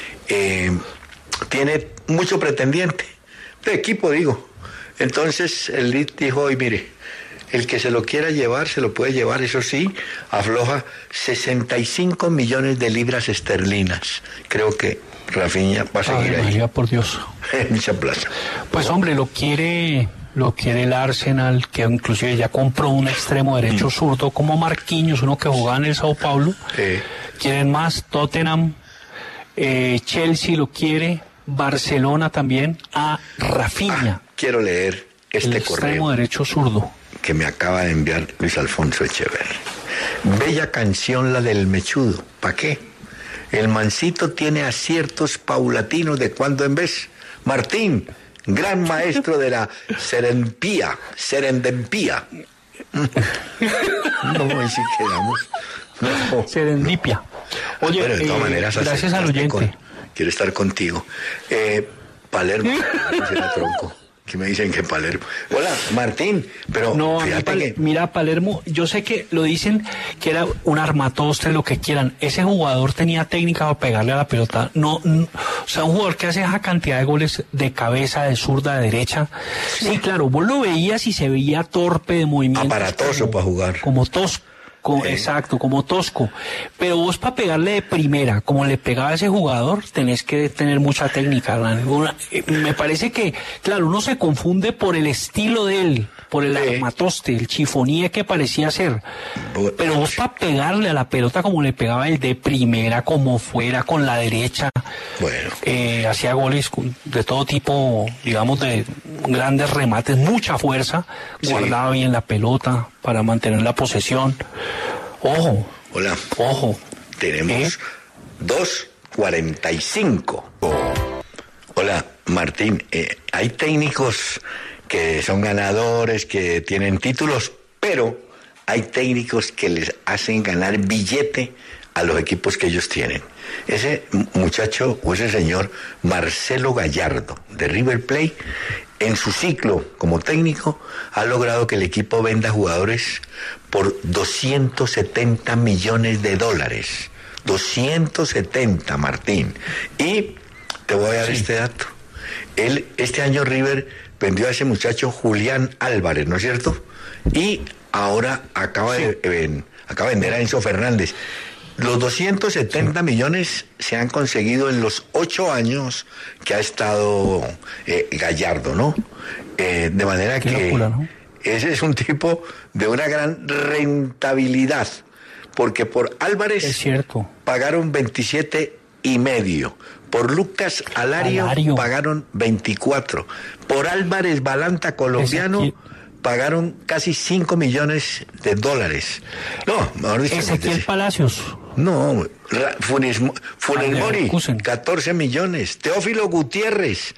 tiene mucho pretendiente, de equipo digo. Entonces el Leeds dijo, oye, mire, el que se lo quiera llevar, se lo puede llevar, eso sí, afloja 65 millones de libras esterlinas. Creo que Rafinha va a seguir ahí. María, por Dios. Mucha plaza. Pues hombre, lo quiere el Arsenal, que inclusive ya compró un extremo derecho zurdo como Marquinhos, uno que jugaba en el Sao Paulo. Quieren más, Tottenham, Chelsea lo quiere, Barcelona también, a Rafinha. Quiero leer este el correo extremo derecho zurdo que me acaba de enviar Luis Alfonso Echeverri. Bella canción la del mechudo. ¿Para qué? El mancito tiene aciertos paulatinos de cuando en vez. Martín, gran maestro de la serendipia. No, ahí sí quedamos. No. Serendipia. Oye, pero de todas maneras, gracias al oyente. Quiero estar contigo. Palermo, será tronco. Que me dicen que Palermo. Hola, Martín, pero no, fíjate que... Mira, Palermo, yo sé que lo dicen que era un armatoste, lo que quieran. Ese jugador tenía técnica para pegarle a la pelota. O sea, un jugador que hace esa cantidad de goles de cabeza, de zurda, de derecha. Sí, claro, vos lo veías y se veía torpe de movimiento. Aparatoso para jugar. Como tosco. Exacto, como tosco. Pero vos para pegarle de primera, como le pegaba a ese jugador, tenés que tener mucha técnica. Me parece que, claro, uno se confunde por el estilo de él, por el armatoste, el chifoníe que parecía ser. Pero vos para pegarle a la pelota como le pegaba el de primera, como fuera, con la derecha. Bueno. Hacía goles de todo tipo, digamos, de grandes remates, mucha fuerza, guardaba bien la pelota para mantener la posesión. Ojo. Hola. Ojo. Tenemos 2:45. Hola, Martín. Hay técnicos que son ganadores, que tienen títulos, pero hay técnicos que les hacen ganar billete a los equipos que ellos tienen. Ese muchacho o ese señor Marcelo Gallardo de River Plate, en su ciclo como técnico, ha logrado que el equipo venda jugadores por $270 millones. 270, Martín. Y te voy a dar este dato. Este año River vendió a ese muchacho Julián Álvarez, ¿no es cierto? Y ahora acaba de vender a Enzo Fernández. Los 270 millones se han conseguido en los 8 años que ha estado Gallardo, ¿no? De manera que locura, ¿no? Ese es un tipo de una gran rentabilidad, porque por Álvarez pagaron 27,5. Por Lucas Alario pagaron 24. Por Álvarez Balanta, colombiano, pagaron casi $5 millones. No, mejor dicho. Ezequiel Palacios. No, Funes Mori, 14 millones. Teófilo Gutiérrez,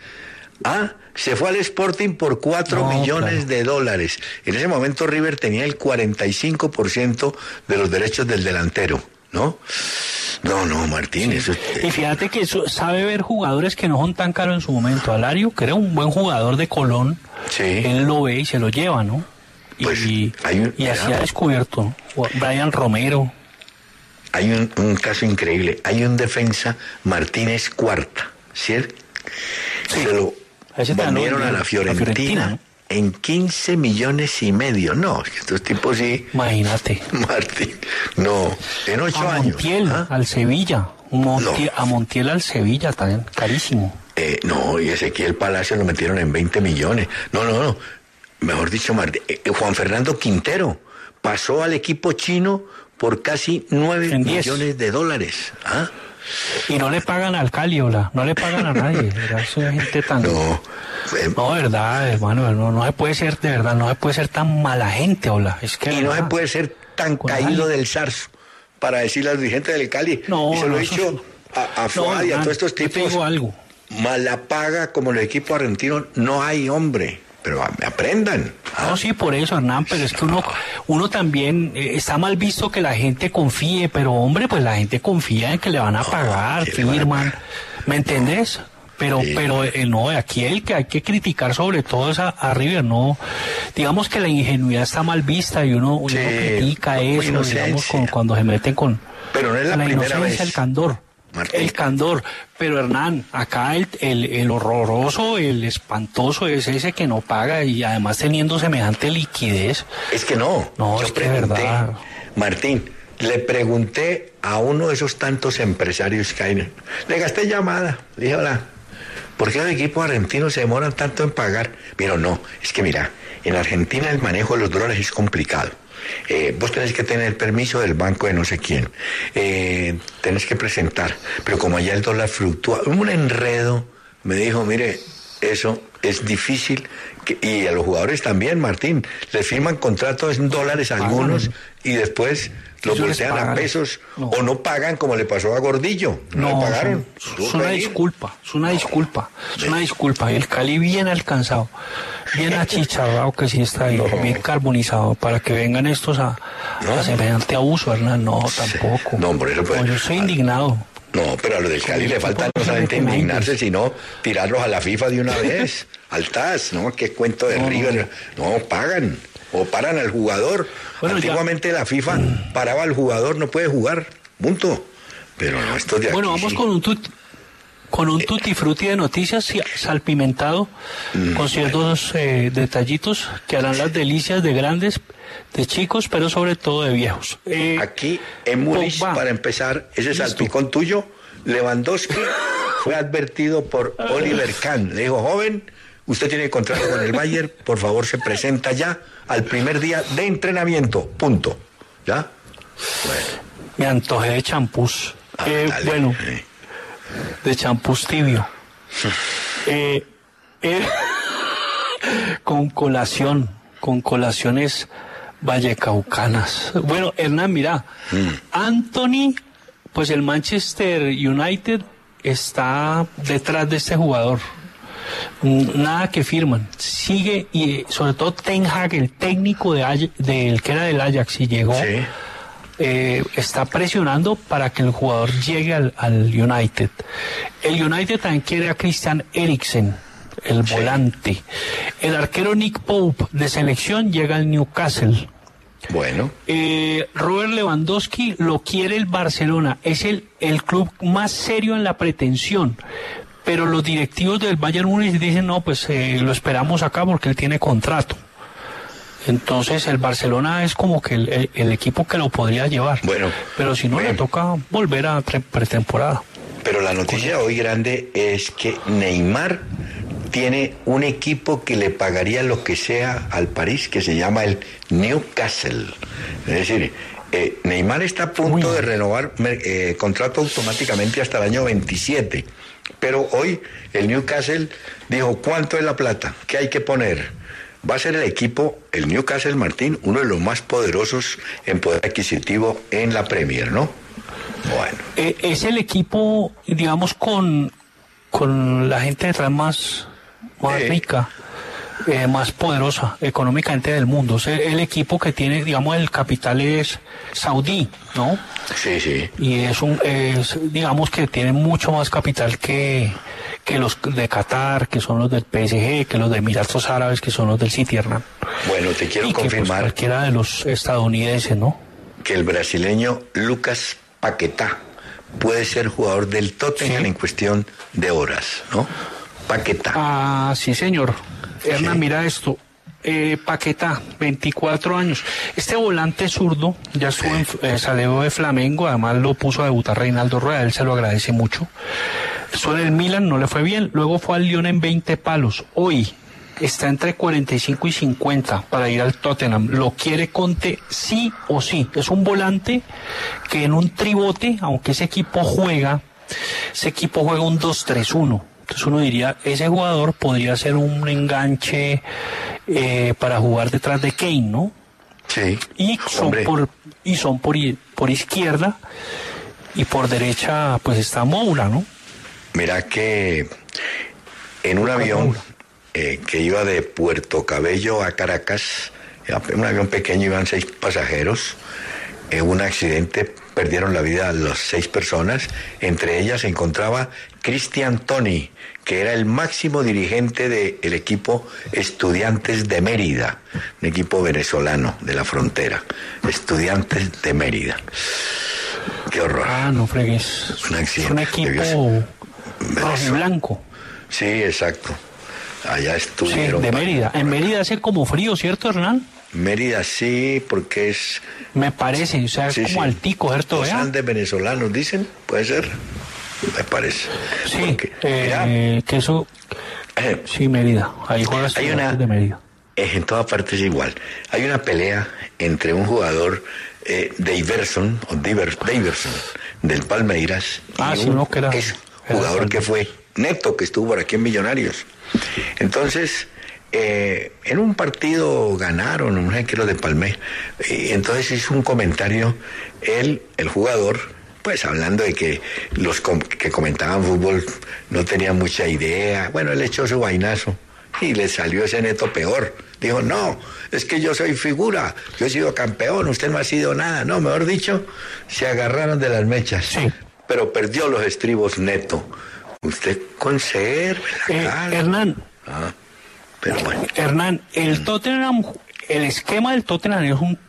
se fue al Sporting por $4 millones. En ese momento River tenía el 45% de los derechos del delantero, ¿no? No, Martín, eso es... Y fíjate que eso sabe ver jugadores que no son tan caros en su momento. Alario, que era un buen jugador de Colón, él lo ve y se lo lleva, ¿no? Pues y así ha descubierto, ¿no? Brian Romero. Hay un caso increíble. Hay un defensa, Martínez Cuarta, ¿cierto? Se lo vendieron a la Fiorentina, ¿no? En 15 millones y medio. No, estos tipos sí. Imagínate. Martín, no, en 8 años. Montiel, al Sevilla. A Montiel al Sevilla también, carísimo. No, y Ezequiel Palacio lo metieron en 20 millones. No. Mejor dicho, Juan Fernando Quintero pasó al equipo chino por casi $9 millones. Y no le pagan al Caliola, no le pagan a nadie. Eso es gente tan... No, verdad, hermano, no se puede ser, de verdad, no se puede ser tan mala gente, hola. Es que, y no se puede ser tan caído del zarzo para decirle al dirigente del Cali. No, y se lo he dicho a Fuad y a todos estos tipos. Yo te digo algo. Mala paga como el equipo argentino no hay, hombre. Pero aprendan. No, sí, por eso, Hernán, pero es que uno también está mal visto que la gente confíe, pero hombre, pues la gente confía en que le van a pagar, firman, ¿me entendés? Pero no, aquí el que hay que criticar sobre todo es a River, no, digamos que la ingenuidad está mal vista y uno critica eso, digamos, cuando se meten con pero no es la primera vez. El candor. Martín. El candor, pero Hernán, acá el horroroso, el espantoso es ese que no paga y además teniendo semejante liquidez. Es que no. No, yo es que verdad. Martín, le pregunté a uno de esos tantos empresarios que hay, le gasté llamada, le dije, hola, ¿por qué los equipos argentinos se demoran tanto en pagar? Pero no, es que mira, en Argentina el manejo de los dólares es complicado. Vos tenés que tener permiso del banco de no sé quién, tenés que presentar, pero como allá el dólar fluctúa, un enredo, me dijo, mire, eso es difícil, y a los jugadores también, Martín, les firman contratos en dólares a algunos y después lo voltean a pesos o no pagan como le pasó a Gordillo, no le pagaron. Es una disculpa, el Cali bien alcanzado, bien achicharrado que sí está ahí, bien carbonizado, para que vengan estos a semejante abuso, Hernán, no, tampoco. No, por eso pues, yo estoy indignado. No, pero a los del Cali le falta no solamente indignarse, sino tirarlos a la FIFA de una vez, al TAS, ¿no? Qué cuento de River, no pagan. O paran al jugador. Bueno, antiguamente la FIFA paraba al jugador, no puede jugar, punto. Pero no, esto de aquí. Bueno, vamos con un tutti frutti de noticias salpimentado, con ciertos detallitos que harán las delicias de grandes, de chicos, pero sobre todo de viejos. Aquí en Múnich, para empezar, ese salpicón tuyo, Lewandowski fue advertido por Oliver Kahn. Le dijo, joven, usted tiene contrato con el Bayern, por favor se presenta ya al primer día de entrenamiento, punto. ¿Ya? Bueno. Me antojé de champús. Bueno, de champús tibio. Con colaciones vallecaucanas. Bueno, Hernán, mira, Anthony, pues el Manchester United está detrás de este jugador. Nada que firman, sigue, y sobre todo Ten Hag, el técnico del que era del Ajax y llegó está presionando para que el jugador llegue al United. El United también quiere a Christian Eriksen, el volante. El arquero Nick Pope de selección llega al Newcastle. Bueno. Robert Lewandowski lo quiere el Barcelona. Es el club más serio en la pretensión. Pero los directivos del Bayern Múnich dicen, no, pues lo esperamos acá porque él tiene contrato. Entonces el Barcelona es como que el equipo que lo podría llevar. Bueno. Pero si no, le toca volver a pretemporada. Pero la noticia hoy grande es que Neymar tiene un equipo que le pagaría lo que sea al París, que se llama el Newcastle. Es decir, Neymar está a punto de renovar contrato automáticamente hasta el año 27. Pero hoy el Newcastle dijo, ¿cuánto es la plata? ¿Qué hay que poner? Va a ser el equipo, el Newcastle, Martín, uno de los más poderosos en poder adquisitivo en la Premier, ¿no? Bueno. Es el equipo, digamos, con la gente detrás más rica, más poderosa económicamente del mundo. Es el equipo que tiene, digamos, el capital es saudí, ¿no? Sí, sí. Y digamos que tiene mucho más capital que los de Qatar, que son los del PSG, que los de Emiratos Árabes, que son los del City, Hernán. Bueno, te quiero confirmar. Que, pues, cualquiera de los estadounidenses, ¿no? Que el brasileño Lucas Paquetá puede ser jugador del Tottenham en cuestión de horas, ¿no? Paquetá. Ah, sí, señor. Hernán, mira esto. Paquetá, 24 años. Este volante zurdo ya estuvo salió de Flamengo, además lo puso a debutar Reinaldo Rueda, él se lo agradece mucho. Estuvo en el Milan, no le fue bien, luego fue al Lyon en 20 palos. Hoy está entre 45 y 50 para ir al Tottenham. Lo quiere Conte sí o sí. Es un volante que en un tribote, aunque ese equipo juega un 2-3-1. Entonces uno diría, ese jugador podría ser un enganche para jugar detrás de Kane, ¿no? Sí. Y son por izquierda y por derecha pues está Moura, ¿no? Mira que en un avión que iba de Puerto Cabello a Caracas, un avión pequeño, iban 6 pasajeros, un accidente, perdieron la vida las 6 personas, entre ellas se encontraba Cristian Toni, que era el máximo dirigente del equipo Estudiantes de Mérida, un equipo venezolano de la frontera, Estudiantes de Mérida. Qué horror. Ah, no fregues. Un accidente. Es un equipo rojiblanco. Sí, exacto. Allá estuvieron. Sí, de Mérida. En Mérida hace como frío, ¿cierto, Hernán? Mérida sí, porque es... Me parece, o sea, es como altico, ¿cierto? Los Andes venezolanos, dicen, puede ser, me parece. Sí, porque, que eso... sí, Mérida, ahí juega de Mérida. En todas partes igual. Hay una pelea entre un jugador Daverson, del Palmeiras, y un jugador que fue Neto, que estuvo por aquí en Millonarios. Entonces... en un partido ganaron, no sé qué, los de Palmeiras, y entonces hizo un comentario el jugador, pues hablando de que los que comentaban fútbol no tenían mucha idea. Bueno, él echó su vainazo y le salió ese Neto peor. Dijo, no, es que yo soy figura, yo he sido campeón, usted no ha sido nada. No, mejor dicho, se agarraron de las mechas. Sí. Pero perdió los estribos Neto. Usted conserve la cara. Hernán. Pero bueno. Hernán, el esquema del Tottenham es un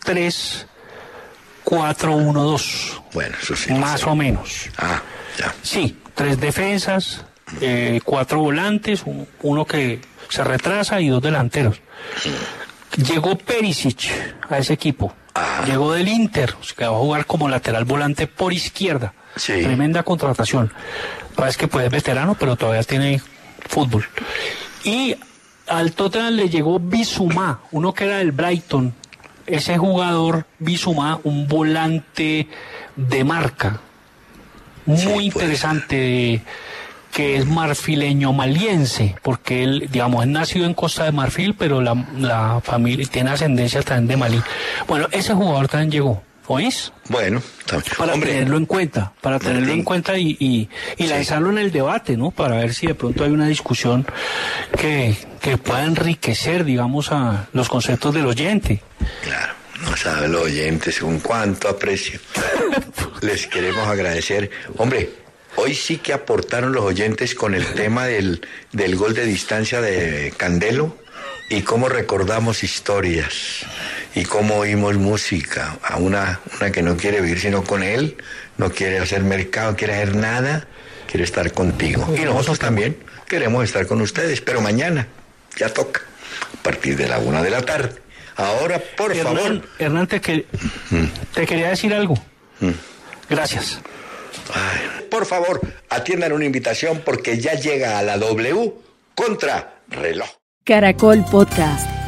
3-4-1-2. Bueno, eso sí. Más o menos. Ah, ya. Sí, 3 defensas, 4 volantes, uno que se retrasa y 2 delanteros. Llegó Perisic a ese equipo. Llegó del Inter, que va a jugar como lateral volante por izquierda. Sí. Tremenda contratación. Parece que pues es veterano, pero todavía tiene fútbol. Y al Tottenham le llegó Bissouma, uno que era del Brighton. Ese jugador, Bissouma, un volante de marca. Muy interesante, que es marfileño maliense, porque él, digamos, es nacido en Costa de Marfil, pero la familia tiene ascendencia también de Malí. Bueno, ese jugador también llegó. ¿Oís? Bueno, para tenerlo en cuenta, y lanzarlo en el debate, ¿no? Para ver si de pronto hay una discusión que pueda enriquecer, digamos, a los conceptos del oyente. Claro, No saben los oyentes con cuánto aprecio. Les queremos agradecer. Hombre, hoy sí que aportaron los oyentes con el tema del gol de distancia de Candelo y cómo recordamos historias y cómo oímos música. A una que no quiere vivir sino con él, no quiere hacer mercado, no quiere hacer nada, quiere estar contigo. Y nosotros también queremos estar con ustedes, pero mañana ya toca, a partir de la 1 de la tarde. Ahora, por favor. Hernán, te quería decir algo. Gracias. Ay, por favor, atiendan una invitación porque ya llega a la W contra reloj. Caracol Podcast.